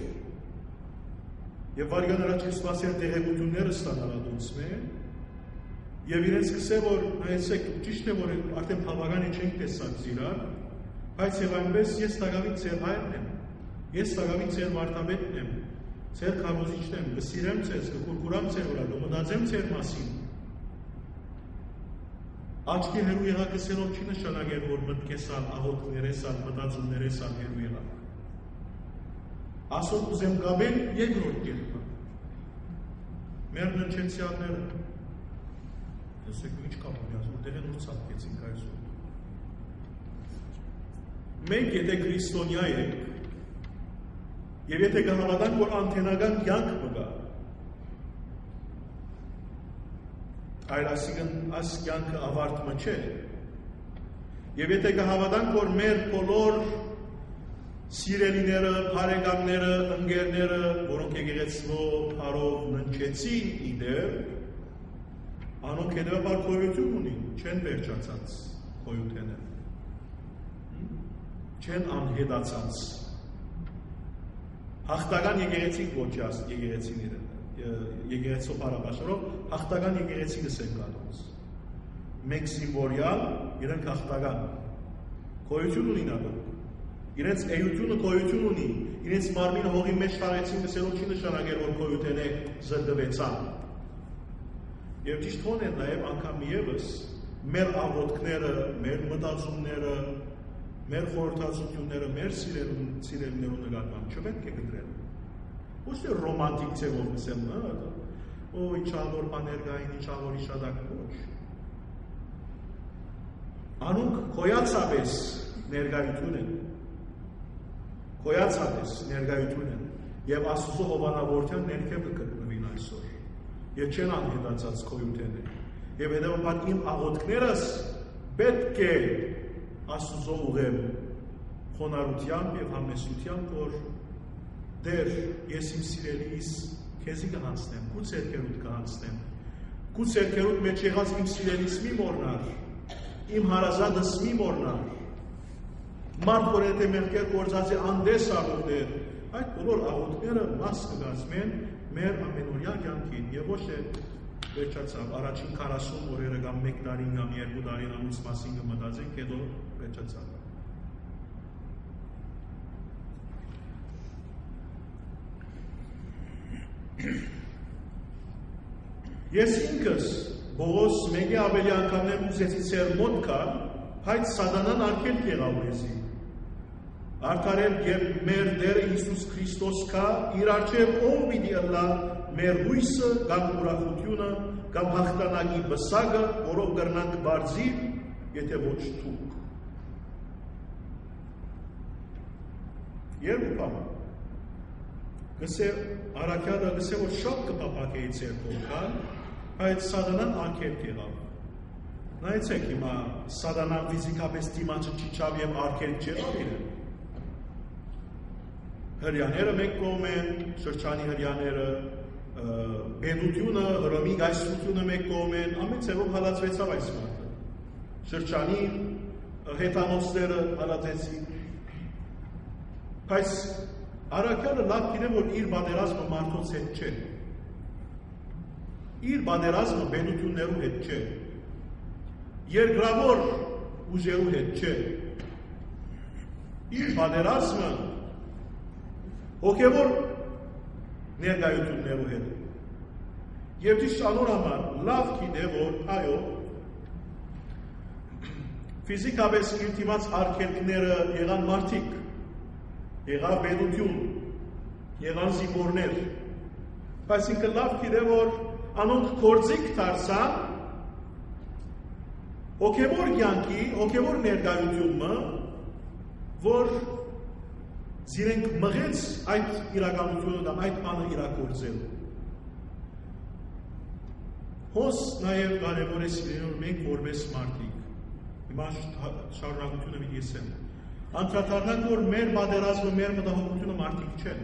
և վարգան առաջին սպասեր տեղեկությունները ստանալ ադոնց մե, և իրենց կսե, որ նայեցեք, ճիշտ է, որ արդեն փավագանի չենք տեսակ զիրար, բայց և այնպես ես տագավին ձեր հայրն եմ, ես տագավին ձեր վարդապետն եմ, ձեր քարոզիչն եմ, կսիրեմ ձեզ, կկուրկուրամ ձեր վրա, կմտածեմ ձեր մասին։ Աչքի հեռու եղակ ասելով չի նշանակել, որ մտքեսան, աղոթքներեսան, մտածումներեսան հեռու եղակ։ Ասոտ ուզեմ գաբել երկրորդ կերպը։ Մեր ննչենցիալները։ Եսեք ինչ կապում ես, որտեղ են ուր ծատկեցինք այսօր։ Մենք եթե քրիստոնյա եք, և եթե կհավատանք, որ անթենական կյանք մգա, այլ ասիկն այս կյանքը ավարտումը չէ, և եթե կհավատանք, որ մեր բոլոր սիրելիները, բարեկամները, ընկերները, որոնք եկեղեցվո փարով ննչեցին իդեր, անոնք հետևաբար քոյություն ունին, չեն վերջացած քոյութենը, չեն անհետացած, հաղթական եկեղեցին ոչյաս եկեղեցիները, եկեղեցու պարապաշարով, հաղթական եկեղեցի գսենք ադոնց։ Մենք սիմվորյալ, իրենք հաղթական, քոյություն ունին ադոնք, իրենց էյությունը քոյություն ունի, իրենց մարմինը հողի մեջ տարեցին գսելով չի նշանակել, որ քոյութեն է զրդվեցան։ Եվ ճիշտ հոն է նաև անգամ ևս մեր աղոթքները, մեր մտածումները, մեր խորհրդածությունները, մեր սիրելիներու նկատմամբ չպետք է կտրել։ Ոչ թե ռոմանտիկ ձևով ասեմ, ինչավոր բաներ կային, ինչավոր իշադակ ոչ։ Անոնք քոյացապես ներկայություն են։ Քոյացապես ներկայություն են եւ Աստծո հովանավորության ներքև կգտնվին այսօր։ Եվ չեն անհետացած քոյութեն են։ Եվ հետևաբար իմ աղոթքներս պետք է Աստծո ուղեմ խոնարհությամբ եւ համեսությամբ, որ դեր ես իմ սիրելիս քեզի կհանցնեմ, քու ցերկերուտ կհանցնեմ, քու ցերկերուտ մեջ եղած իմ սիրելիս մի մորնար, իմ հարազատս մի մորնար, մարդ որ եթե մեղքեր գործած է անդես աղոթներ, այդ բոլոր աղոթները մաս կգազմեն մեր ամենօրյա կյանքին եւ ոչ թե վերջացավ առաջին 40 օրերը կամ 1 տարին կամ 2 տարին ամուց մասին կմտածենք, հետո վերջացավ։ Ես ինքս Բողոս մեկի ավելի անգամներ ուզեցի ծեր մոտ կար, բայց սատանան արգելք եղավ մեզի։ Արդարել եւ մեր Տեր Հիսուս Քրիստոս կա, իր առջև ով պիտի ըլլա մեր հույսը կամ ուրախությունը կամ հաղթանակի բսակը, որով կրնանք բարձի, եթե ոչ թուք։ Երկու բան։ Գսե Արաքյալը գսե որ շատ կպապակեի ցերկով կան, բայց Սատանան անկերպ եղավ։ Նայեցեք հիմա Սատանան ֆիզիկապես դիմացը չիջավ եւ արկերպ չեղավ իրեն։ Հրյաները մեկ կողմ են, շրջանի հրյաները, բեդությունը, հրոմի գայսրությունը մեկ կողմ են, ամեն ձևով հալածվեցավ այս մարդը։ Շրջանի հետանոցները հալածեցին։ Բայց Արաքյալը լավ գիտե, որ իր բادرազմը մարդոց հետ չէ։ Իր բادرազմը բեդություններու հետ չէ։ Երկրավոր ուժերու հետ չէ։ Իր բادرազմը հոգևոր ներկայություններու հետ։ Եվ ճիշտ անոր համար լավ գիտե, որ այո, ֆիզիկապես իր դիմաց արգելքները եղան մարդիկ, եղավ բեդություն, եղան զինվորներ, բայց ինքը լավ գիտե, որ անոնք գործիք դարձան հոգևոր կյանքի, հոգևոր ներկայությունը, որ զիրենք մղեց այդ իրականությունը կամ այդ բանը իրագործել։ Հոս նաև կարևոր է սիրել մենք որպես մարդիկ։ Հիմա շարունակությունը մի եսեմ։ Անդրադառնանք, որ մեր բادرազմը, մեր մտահոգությունը մարդիկ չեն։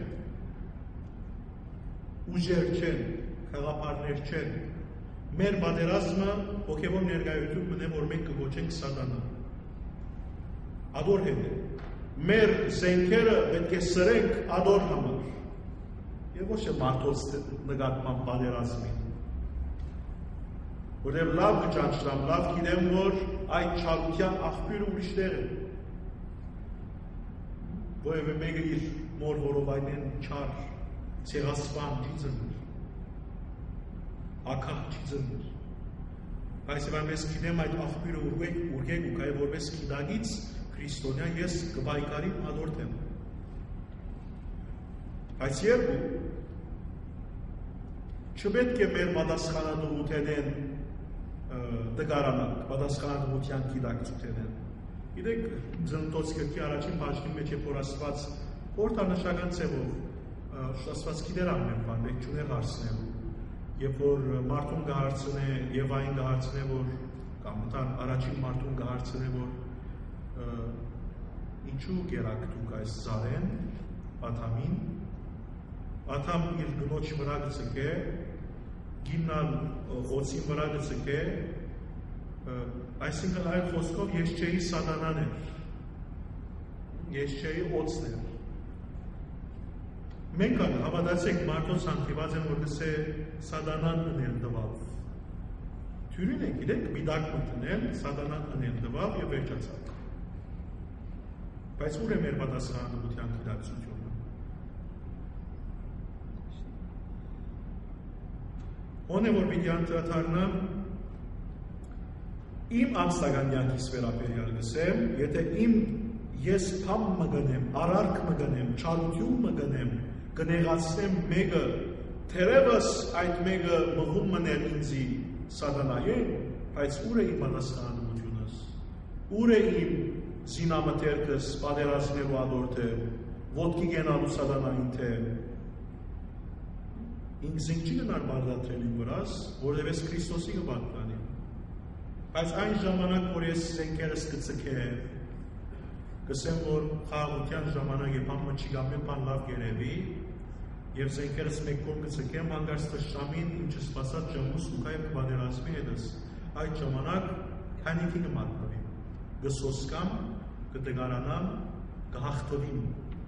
Ուժեր չեն, խաղապարներ չեն։ Մեր բادرազմը հոգևոր ներկայություն մնե, որ մենք կգոչենք Սատանան։ Ադոր հետ է։ Մեր զենքերը պետք է սրենք ադոր համար եւ ոչ է մարդոց նկատմամբ բادرազմին, որտեղ լավ կճանչնամ, լավ գիտեմ, որ այդ չարության աղբյուրը ուրիշներ է, որևէ մեկը իր մոր որովայնեն չար, ցեղասպան չի ծններ, ակահ չի ծններ, բայց եւ այնպես գիտեմ այդ աղբյուրը ուրգեք ու կայ որպես գիտագից Քրիստոնյա ես կբայկարին ադորթեմ։ Այս երկու չպետք է մեր պատասխանատվութենեն դգարանանք, պատասխանատվության գիտակցութենեն։ Գիտեք, Ծննդոց գրքի առաջին բաժնի մեջ է որ Աստված խորհրդանշական ձևով Աստված գիտեր ամեն բան, մեկ չուներ հարցնելու։ Երբ որ մարդուն կհարցնե Եվային կհարցնե, որ կամ ընտան առաջին մարդուն կհարցնե, որ ինչու գերակ դուք այս ծառեն, Աթամին, Աթամ իր գնոջի վրա գծկե, գիննալ ոցին վրա գծկե, այսինքն այլ խոսքով ես չէի Սատանան էր, ես չէի օծն էր։ Մենք հավատացեք մարդոց հանդիված են, որ գսե Սատանան ընել դվավ։ Թյուրին է գիտեք, միդակ մտնել, Սատանան ընել դվավ և վերջացավ։ Բայց ուր է մեր պատասխանատվության գիտակցությունը։ Ոնե որ պիտի անդրադառնամ իմ ամսական կյանքիս վերաբերյալ գսեմ, եթե ես փամ մգնեմ, արարք մգնեմ, չարություն մգնեմ, կնեղացնեմ մեկը, թերևս այդ մեկը մղում մներ ինձի Սատանային, բայց ուր է իմ պատասխանատվությունս, ուր է իմ զինամթերքս պատերազմելու ադորթե, ոտքի գենալու Սատանային թե, ինքս չի գնար բարդատրել իմ վրաս, որև ես Քրիստոսի կպատկանի։ Բայց այն ժամանակ, որ ես զենքերս կծկեմ, կսեմ, որ խաղաղության ժամանակ եվ ամը չիգամեն պան լավ գերևի, և զենքերս մեկ կոմ կծկեմ, հանգարց տշամին, ինչը սպասած ժամուս ու կայվ կպատերազմի հետս, այդ ժամանակ հանիքի կմատնվի, կսոսկամ, կտեգարանամ, կհաղթվիմ։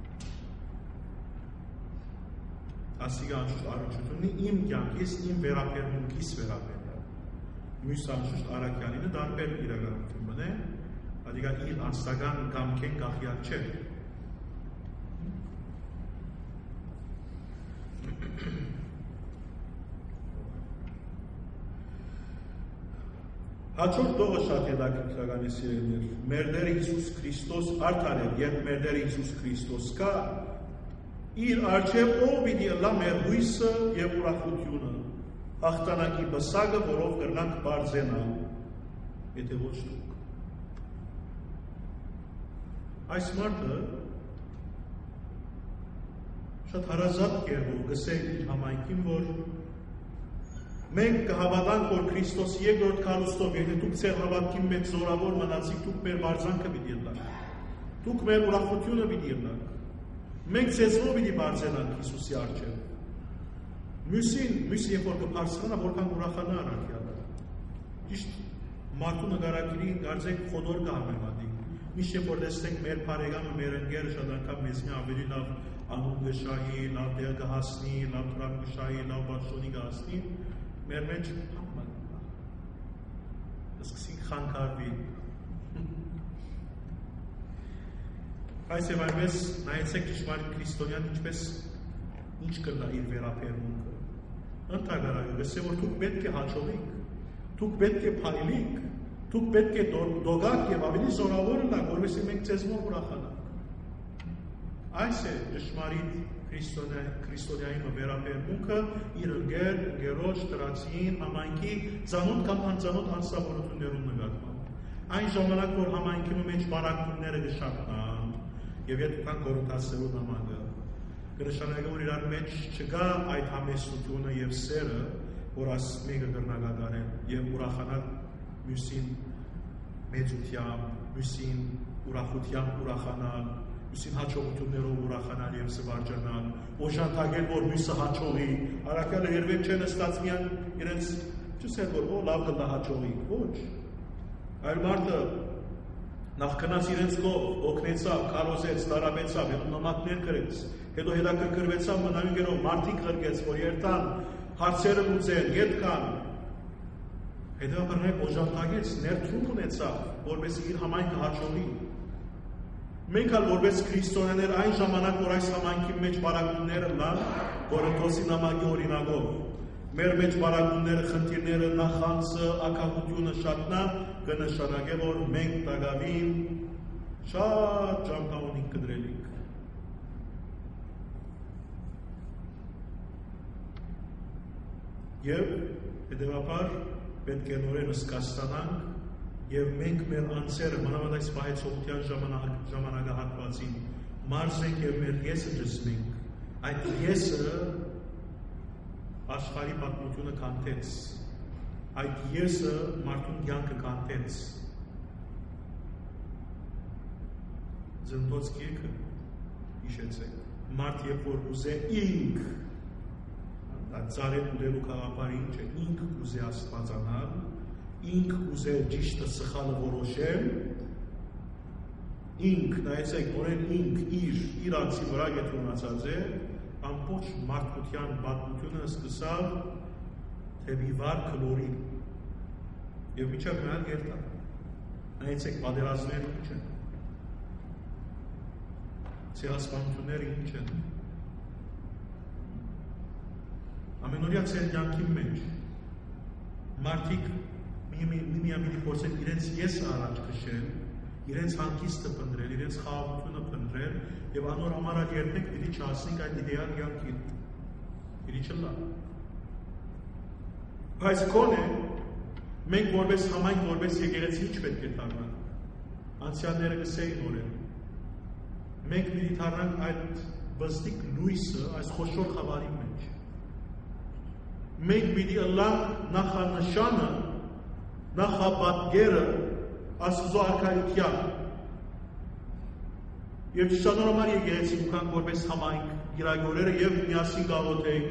Ասիգ անշուշտ առնչությունի իմ կյանքիս, իմ վերապերմունքիս վերապերյալ։ Մյուս անշուշտ Արաքյանինը դարբեր իրականություն մնե, adică իր անձնական կամքեն կախյալ չէ։ Հաջորդ տողը շատ հետաքրքրական է սիրելիներ։ Մեր Տեր Հիսուս Քրիստոս արդար է, երբ մեր Տեր Հիսուս Քրիստոս կա, իր առջև ով պիտի ըլլա մեր հույսը և ուրախությունը, հաղթանակի բսակը, որով կրնանք բարձենալ, եթե ոչ դուք։ Այս մարդը շատ հարազատ կերպով գսել իր համայնքին, որ մենք կհավատանք, որ Քրիստոս երկրորդ քարոստով, եթե դուք ձեր հավատքի մեջ զորավոր մնացիք, դուք մեր բարձանքը պիտի ելնաք, դուք մեր ուրախությունը պիտի ելնաք, մենք ձեզնով պիտի բարձրանանք Հիսուսի առջև։ Մյուսը երբ որ կբարձրանա, որքան ուրախանա առաքյալը։ Ճիշտ մարդու նկարագիրի կարծեք խոդոր կա համեմատի։ Միշտ երբ որ տեսնենք մեր բարեկամը, մեր ընկերը շատ անգամ մեզ մի ավելի լավ անուն կշահի, լավ դեր կհասնի, լավ դրամ կշահի, լավ բաշխոնի կհասնի, մեր մեջ սկսենք խանգարվի։ Այս եւ այնպես նայեցեք ճշմարիտ քրիստոնյան ինչ կլա իր վերաբերմունքը։ Ընդհանրապես ասեմ, որ դուք պետք է հաջողեք, դուք պետք է փայլեք, դուք պետք է դոգաք եւ ավելի զորավոր լինեք, որովհետեւ մենք ձեզնով ուրախանանք։ Այս է ճշմարիտ քրիստոնյայի վերաբերմունքը իր ընկերոջ, տրածին, համայնքի ծանոթ կամ անծանոթ անսավորություններում նկատմամբ։ Այն ժամանակ, որ համայնքի մեջ բարակումները կշարժան, եւ եթե կան գորոտասելու նամակը, կնշանակի, որ իրար մեջ չկա այդ համեստությունը եւ սերը, որ աս մեկը կրնակատարեն եւ ուրախանալ մյուսին մեծությամբ, մյուսին ուրախությամբ ուրախանալ, մյուսին հաջողություններով ուրախանալ եւ զվարճանալ, օժանդակել, որ մյուսը հաջողի, առաքյալը երբեք չեն ստացմիան իրենց չսեր, որ լավ կլա հաջողի, ոչ։ Այլ մարդը նախ կնաց իրենց կով, օգնեցավ, կարոզեց, տարապեցավ, հետո նամակներ գրեց, հետո հետաքրքրվեցավ մնայուն գերով, մարդիկ ղրկեց, որ երթան, հարցերը լուծեն, ետ կան, հետո բռնեք օժանդակեց, ներդրում ունեցավ, որպես իր համայնքը հաջողի։ Մենք ալ որպես քրիստոնյաներ այն ժամանակ, որ այս համայնքի մեջ բարակումները լան, Կորինթոսի նամակի օրինակով, մեր մեջ բարակումները, խնդիրները, նախանձը, ակահությունը շատնա, կնշանակե, որ մենք տագավին շատ ճամփաունիկ կդրելիք։ Եվ հետևաբար պետք է նորեն սկաստանանք եւ մենք մեր անձերը մանավանդ այս պահեցողության ժամանակահատվածին մարզենք եւ մեր եսը ճշտենք։ Այդ եսը աշխարհի պատմությունը կանտեց։ Այդ եսը մարդուն կյանքը կանտեց։ Ձնտոց գիրքը հիշեցեք։ Մարդ երբ որ ուզե ինք ծարետ ուտելու կաղապարի ինչ է, ինք ուզե աստվածանալ, ինք ուզե ճիշտը սխալը որոշել, ինք, նայեցեք, որեն ինք իր անձի վրա եթե ունացած է, ամբողջ մարդկության պատմությունը սկսավ թեպի վար քլորի եւ միջավ նրան երթա։ Նայեցեք, պատերազմները ինչ են, ցեղասպանությունները ինչ են, ամենօրյա ծեր կյանքի մեջ մարդիկ միմիամիլի փորձեն իրենց եսը առաջ քշել, իրենց հանգիստը փնտրել, իրենց խաղաղությունը փնտրել եւ անոր համար երբեք պիտի չհասնենք այդ իդեալ կյանքին։ Պիտի չլա։ Բայց կոնե մենք որպես համայնք, որպես եկեղեցի ինչ պետք է դառնանք։ Անցյալները գսեին օրեն։ Մենք պիտի դառնանք այդ բստիկ լույսը, այս խոշոր խավարի մեջ։ Մենք պիտի ըլլանք նախանշանը, նախապատկերը Աստծո արքայության։ Եվ ճշտանորոմար եկեղեցի ուքանք որպես համայնք իրագորերը եւ միասին գաղութեիք։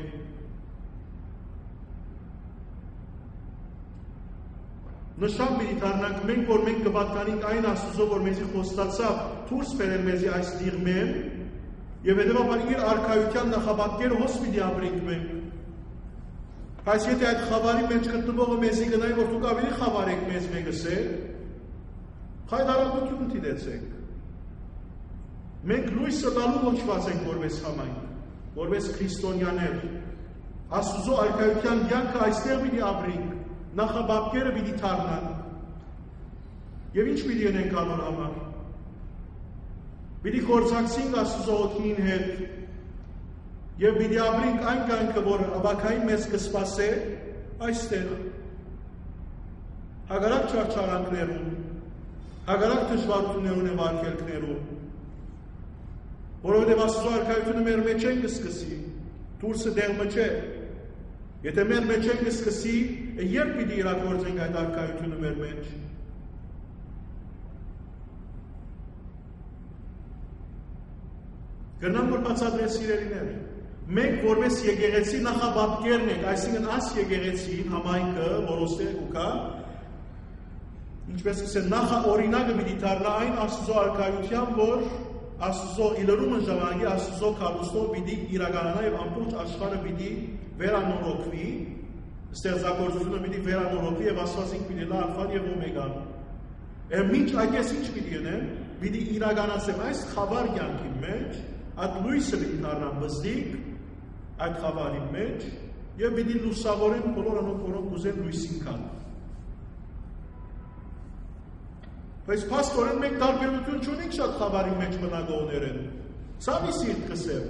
Նշան պիտի դառնանք մենք, որ մենք կպատկանենք այն Աստծո, որ մեզի խոստացավ դուրս բերել մեզի այս դիղմեն եւ հետեւաբար իր արքայության նախապատկերը հոս պիտի ապրենք մենք։ Բայց եթե այդ խավարի մեջ գտնվողը մեզի գնայի, որ դուք ավելի խավար եք մեզ մեկս է, խայտարակություն դիտեցեք։ Մենք լույսը լալու ոչված ենք որպես համայնք, որպես քրիստոնյաներ, Աստծո արքայության կյանքը այստեղ պիտի ապրենք, նախապատկերը պիտի դառնան։ Եվ ինչ պիտի անենք անոր համար։ Պիտի գործակցենք Աստծո օգնին հետ։ Եվ պիտի ապրենք այն կյանքը, որ հավաքային մեզ կսպասե այստեղ։ Հակառակ չարչարանքներում, հակառակ դժվարություններուն եւ արգելքներում։ Որովհետև Աստծո արքայությունը մեր մեջ են կսկսի, դուրսը դեղը չէ։ Եթե մեր մեջ են կսկսի, երբ պիտի իրագործենք այդ արքայությունը մեր մեջ։ Կրնամ որ բացատրել սիրելիներ, մենք որպես եկեղեցի նախապատկերն ենք, այսինքն այս եկեղեցին համայնքը, որոստեղ ու կա, ինչպես կսեն նախաօրինակը պիտի դառնա այն Աստծո արքայության, որ Աստծո իլրումը ժամանակի Աստծո կառուցով պիտի իրականանա եւ ամբողջ աշխարհը պիտի վերանորոգվի, ստեղծագործությունը պիտի վերանորոգվի եւ Աստված ինքն պիտի լա ալֆան եւ օմեգան։ Մինչ այդպես ինչ պիտի անեն, պիտի իրականացնեմ այս խավար կյանքի մեջ, այդ լույսը պիտի դառնա բզդիկ այդ խավարի մեջ եւ պիտի լուսավորեն բոլոր անոնք, որոնք ուզեն լույսին կան։ Բայց փաստորեն մենք տարբերություն չունենք շատ խավարի մեջ մնագողներեն։ Սա մի սիրտ կսեմ։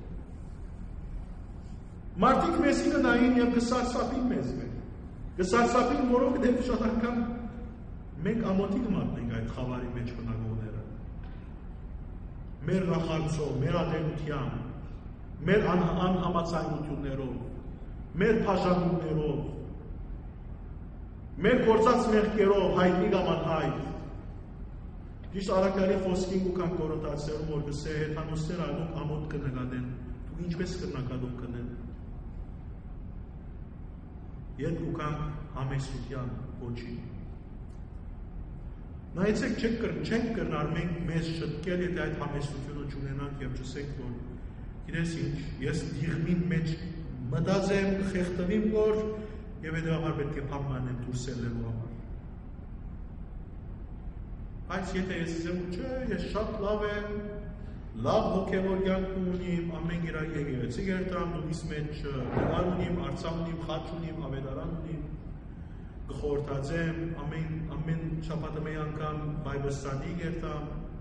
Մարդիկ մեզի կնային եւ կսարսափին մեզ մեր։ Կսարսափին, որովհետեւ շատ անգամ մենք ամոթի կմատնենք այդ խավարի մեջ մնագողները։ Մեր նախանցով, մեր ատելությամբ, մեր անհամացայնություններով, մեր բաժանումներով, մեր գործած մեղքերով, հայտնի կամ անհայտ։ Ճիշտ Արաքյալի խոսքին ու կան Կորինթացիներում որ գսե հեթանոսներ այդոք ամոթ կնկատեն, դու ինչպես կնակադում կնեն։ Ետ ու կան համեսության ոչին։ Նայեցեք չենք կրնար մենք մեզ շտկել, եթե այդ համեսությունը չունենանք և չսենք, որ գիտես ինչ, ես դիղմին մեջ մտածեմ, խեղտվիմ որ և հետևաբար պետք է պամմանեմ դուրսելելու համար։ Բայց եթե ես ասեմ, չէ, ես շատ լավ եմ, լավ հոգևոր կյանք ունիմ, ամեն իրա եկեղեցի գերտամ, նույնիս մեջ նկար ունիմ, արձան ունիմ, խաչ ունիմ, ավետարան ունիմ, գխորտացեմ, ամեն շաբաթը մեկ անգամ բայբստանի գերտամ,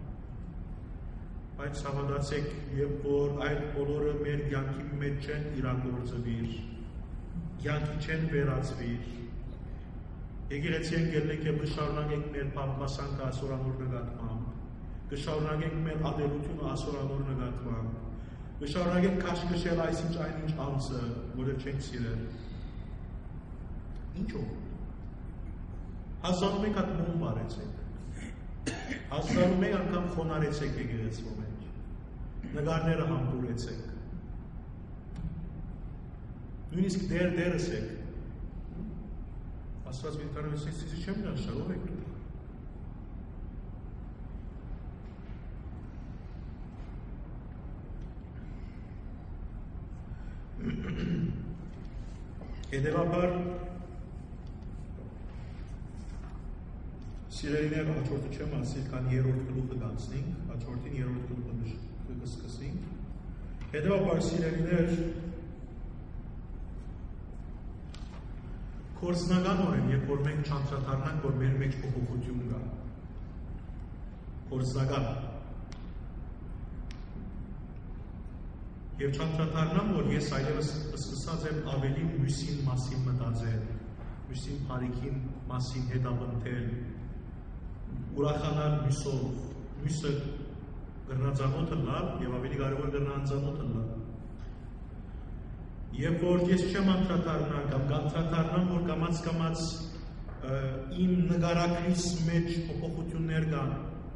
բայց հավատացեք, երբ որ այդ բոլորը մեր կյանքի մեջ չեն իրագործվիր, կյանքի չեն վերածվիր, եկեղեցի ենք ելնենք և կշարունակենք մեր պամպասանքը ասորանոր նկատմամբ, կշարունակենք մեր ատելությունը ասորանոր նկատմամբ, կշարունակենք կաշկշել այսինչ այնինչ անձը, որը չենք սիրել։ Ինչո՞վ։ Հազարում եք այդ մոմ բարեցեք, հազարում եք անգամ խոնարեցեք եկեղեցվո մեջ, նգարները համբուրեցեք, նույնիսկ դերս եք, Աստված միտարով ես չեմ գան շարով եք դուք։ Հետևաբար սիրելիներ հաջորդը չեմ ասել, կան երրորդ գլուխը գանցնենք, հաջորդին երրորդ գլուխը կսկսենք։ Հետևաբար սիրելիներ Կորձնական օրեն, երբ որ մենք չանդրադառնանք, որ մեր մեջ փոփոխություն կա։ Կորձնական։ Եվ չանդրադառնամ, որ ես այլևս սկսած եմ ավելի մյուսին մասին մտածել, մյուսին բարիքին մասին հետապնդել, ուրախանալ մյուսով, մյուսը գրնածանոթը լավ եւ ավելի կարևոր գրնանցանոթը լավ։ Եվ որ ես չեմ անդրադառնալ կամ կանդրադառնամ, որ կամաց իմ նկարագրիս մեջ փոփոխություններ կան,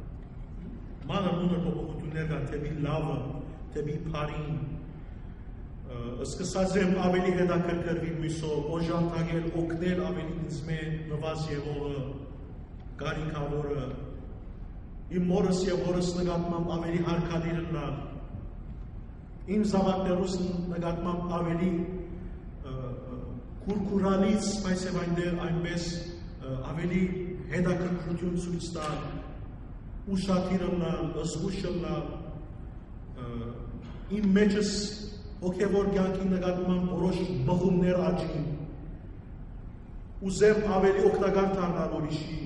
մանր փոփոխություններ կան, թեպի լավը, թեպի բարին, սկսած եմ ավելի հետաքրքրվի մյուսով, օժանդակել, օգնել ավելի ինձ մե նվազ եղողը, կարիքավորը, իմ մորս եւ հորս նկատմամբ ավելի հարգալի լալ, իմ զավակներուս նկատմամբ ավելի կուրկուրալից, բայց եւ այնտեղ այնպես ավելի հետաքրքրություն ցույց տալ, ուշադիր լալ, զգուշ լալ, իմ մեջս հոգևոր կյանքի նկատմամբ որոշ մղումներ աճին, ուզեմ ավելի օգտակար դառնալ ուրիշի,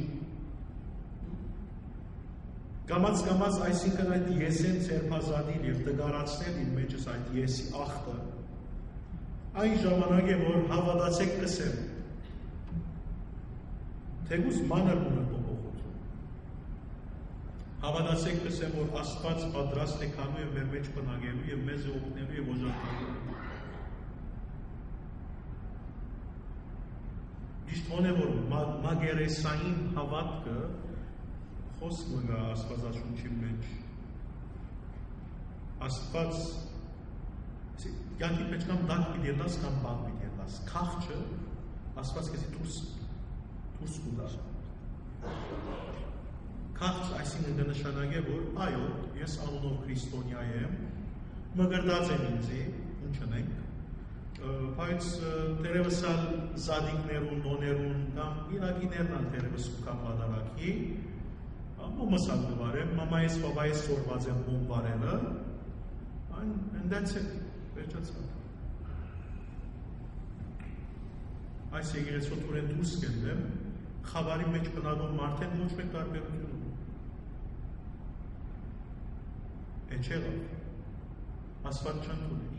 կամաց այսինքն այդ եսեն ցերբազատիլ եւ դգարացնել իր մեջս այդ եսի ախտը, այն ժամանակ է, որ հավատացեք կսեմ, թեկուզ մանր փոփոխություն, Հավատացեք ասեմ, որ Աստված պատրաստ է քանում եւ մեր մեջ բնագելու եւ մեզ օգնելու եւ օժանդակելու։ Ճիշտ ոնե որ մագերեսային հավատքը խոսքը գա Աստվածաշունչի մեջ։ Աստված յանքի մեջ կամ դակ պիտի ելնաս կամ բան պիտի ելնաս։ Քաղճը Աստված քեզի դուրս կուտա։ Քաղճ այսինքն կնշանակե որ այո, ես անունով քրիստոնյա եմ, մգրդած եմ ինձի, ինչ ունենք, բայց դերևս զադիկներուն, նոներուն կամ իրագիներն ան դերևս կան բադարակի, մոմսալ դվարեմ, մամայես, բաբայես սորված եմ մոմ բարելը, and that's it, վերջացավ։ Այս եկեղեցու թուրեն դուրս կենდեմ, խավարի մեջ բնագոն մարդեն ոչ մեկ տարբերություն ունի։ Էջելով, ասված չան թունիր։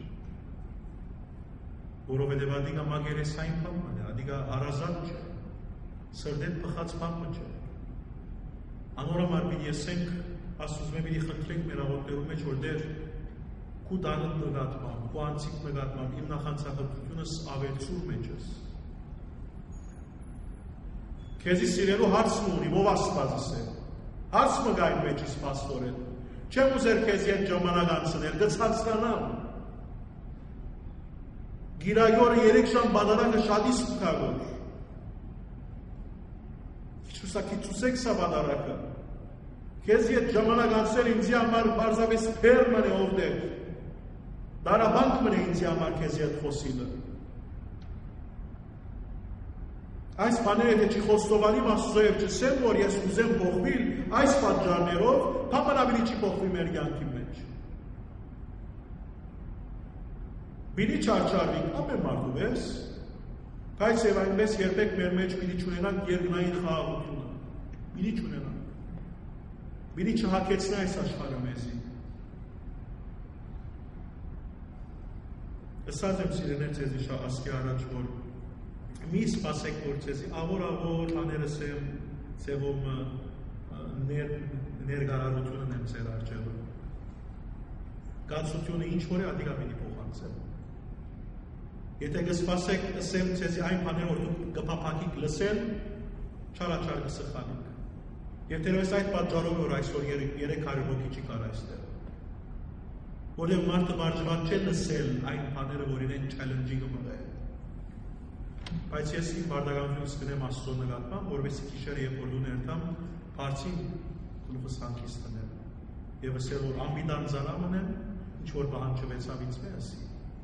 Որովհետև ադիգա մագերեսային պամն է, ադիգա հարազատ չէ, սրդեն պխած պամը չէ։ Անորամար պիտի եսենք, ասուզմե պիտի խնդրենք մեր աղոտներու մեջ, որ դեր կու դանըտ նգատմամբ, կու անցիկ նգատմամբ, իմ նախանցախնդությունս ավելցուր մեջս։ Քեզի սիրելու հարցն ունի, ով Աստվածս է։ Հարց մը գա իմ մեջիս պաստորեն։ Չեմ ուզեր քեզի այդ ժամանակ անցնել, գցածնանամ։ Գիրագորը 3 ժամ բադարակը շատ իսկ կագոր։ Քիչուսեք սա բադարակը։ Քեզի այդ ժամանակ անցել ինձի համար բարձավես պերման է ովդեր։ Դարաբանք մն է ինձի համար քեզի այդ խոսիլը։ Այս բաները եթե չի խոստովանիմ Աստծոյև չսեմ, որ ես ուզեմ փոխվել այս պատճառներով, բավական ավելի չի փոխվի մեր կյանքի մեջ։ Բիլի չարչարվենք, ապե մարդու ես, բայց եւ այնպես երբեք մեր մեջ պիտի չունենանք երկնային խաղաղությունը։ Պիտի չունենանք։ Պիտի չհակեցնի այս աշխարհը մեզի։ Ասած եմ սիրեներ ձեզ իշա ասկի առաջ, որ մի սպասեք, որ ձեզի ավոր աներս եմ ձևում ներգարարությունն եմ ձեր արջևը։ Կացությունը ինչ-որ է ադիգա մինի փոխանցել։ Եթե կսպասեք ասեմ ձեզի այն բաներ, որ դուք կփափակիք լսել, չարաչար կսխանիք։ Եվ դերևս այդ պատճառով որ այսօր 300 հոգի չի կար այստեղ։ Որև մարդը մարջված չէ լսել այն բաները, որ իրեն չալենջի կմղե։ Բայց ես իմ բարդականությունս կնեմ Աստծո նկատմամբ, որովհետեւ գիշերը երբ որ դու ներդամ, բարձին գլուխս հանգիստ տնեմ։ Եվ ասել որ ամբիդան զարամն եմ, ինչ որ պահանջվեցավ ինձ մեզ։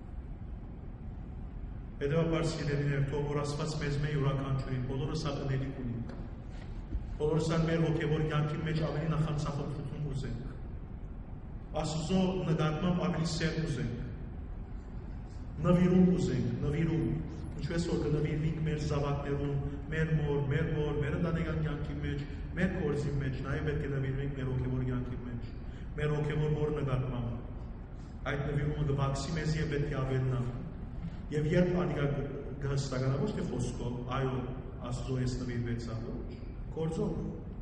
Հետևաբար սիրելիներ, թող որ Աստված մեզ մեր յուրաքանչյուրին բոլորս ակնելիք ունենք։ Բոլորս մեր հոգևոր կյանքի մեջ ավելի նախանցախնդրություն ուզենք։ Աստծո նկատմամբ ավելի սեր ուզենք։ Նվիրում ուզենք, նվիրում։ Ինչպես որ կնվիրվենք մեր զավակներուն, մեր մոր, մեր ընտանեկան կյանքի մեջ, մեր գործի մեջ, նաև պետք է նվիրվենք մեր հոգևոր կյանքի մեջ, մեր հոգևոր մոր նկատմամբ։ Այդ նվիրումը կվաքսի մեզ եւ պետք է ավելնա։ Եվ երբ ադիգա կհստականա ոչ թե խոսքով, այո, Աստծո ես նվիրվեցա, ոչ, գործով։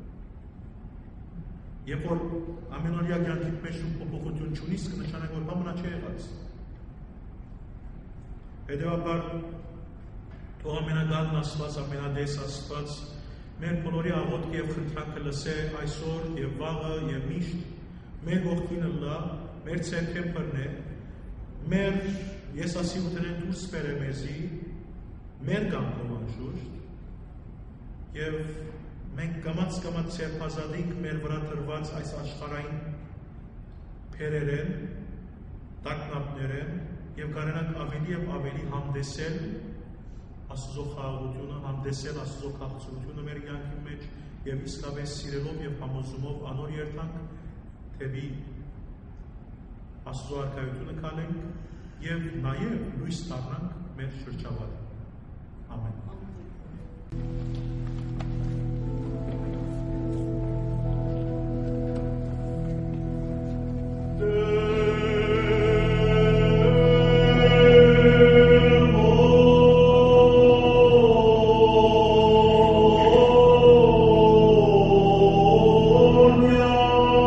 Երբ որ ամենօրյա կյանքի մեջ դու փոփոխություն չունիս, կնշանակի որ բամնա չի եղած։ Հետևաբար թող ամենագալն Աստված, ամենադես Աստված մեր բոլորի աղոթքը եւ խնդրանքը լսե այսօր եւ վաղը եւ միշտ մեր ողջույնը լա, մեր ցերքեն բռնե, մեր ես ասի ուտենեն դուրս բերե մեզի, մեր կամքով անշուշտ եւ մենք կամաց ցերպազատենք մեր վրա տրված այս աշխարհային փերերեն, տակնապներեն եւ կարենանք ավելի եւ ավելի համդեսել Աստծո խաղաղությունը, համդեսել Աստծո քաղցրությունը մեր կյանքի մեջ եւ իսկապես սիրելով եւ համոզումով անոր երթանք թեպի Աստծո արքայությունը քալենք եւ նաեւ լույս տառնանք մեր շրջապատին։ Ամեն։ Yeah.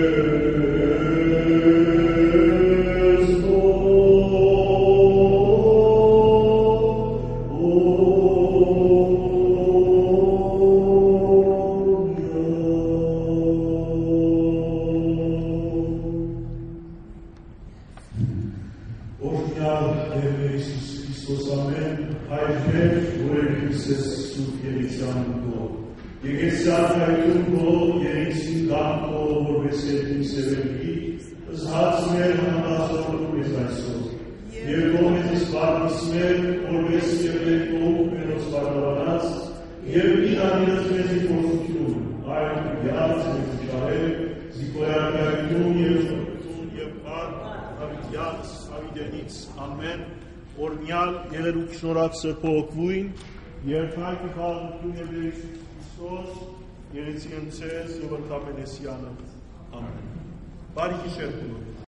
Օրնյալ երերուկ շնորհացը փոխվույն, երթայք իխալություն և երեսի Քրիստոս, երեցի ընցես և ըրկապենեսյանը, ամեն։ Բարի գիշեր կուլով։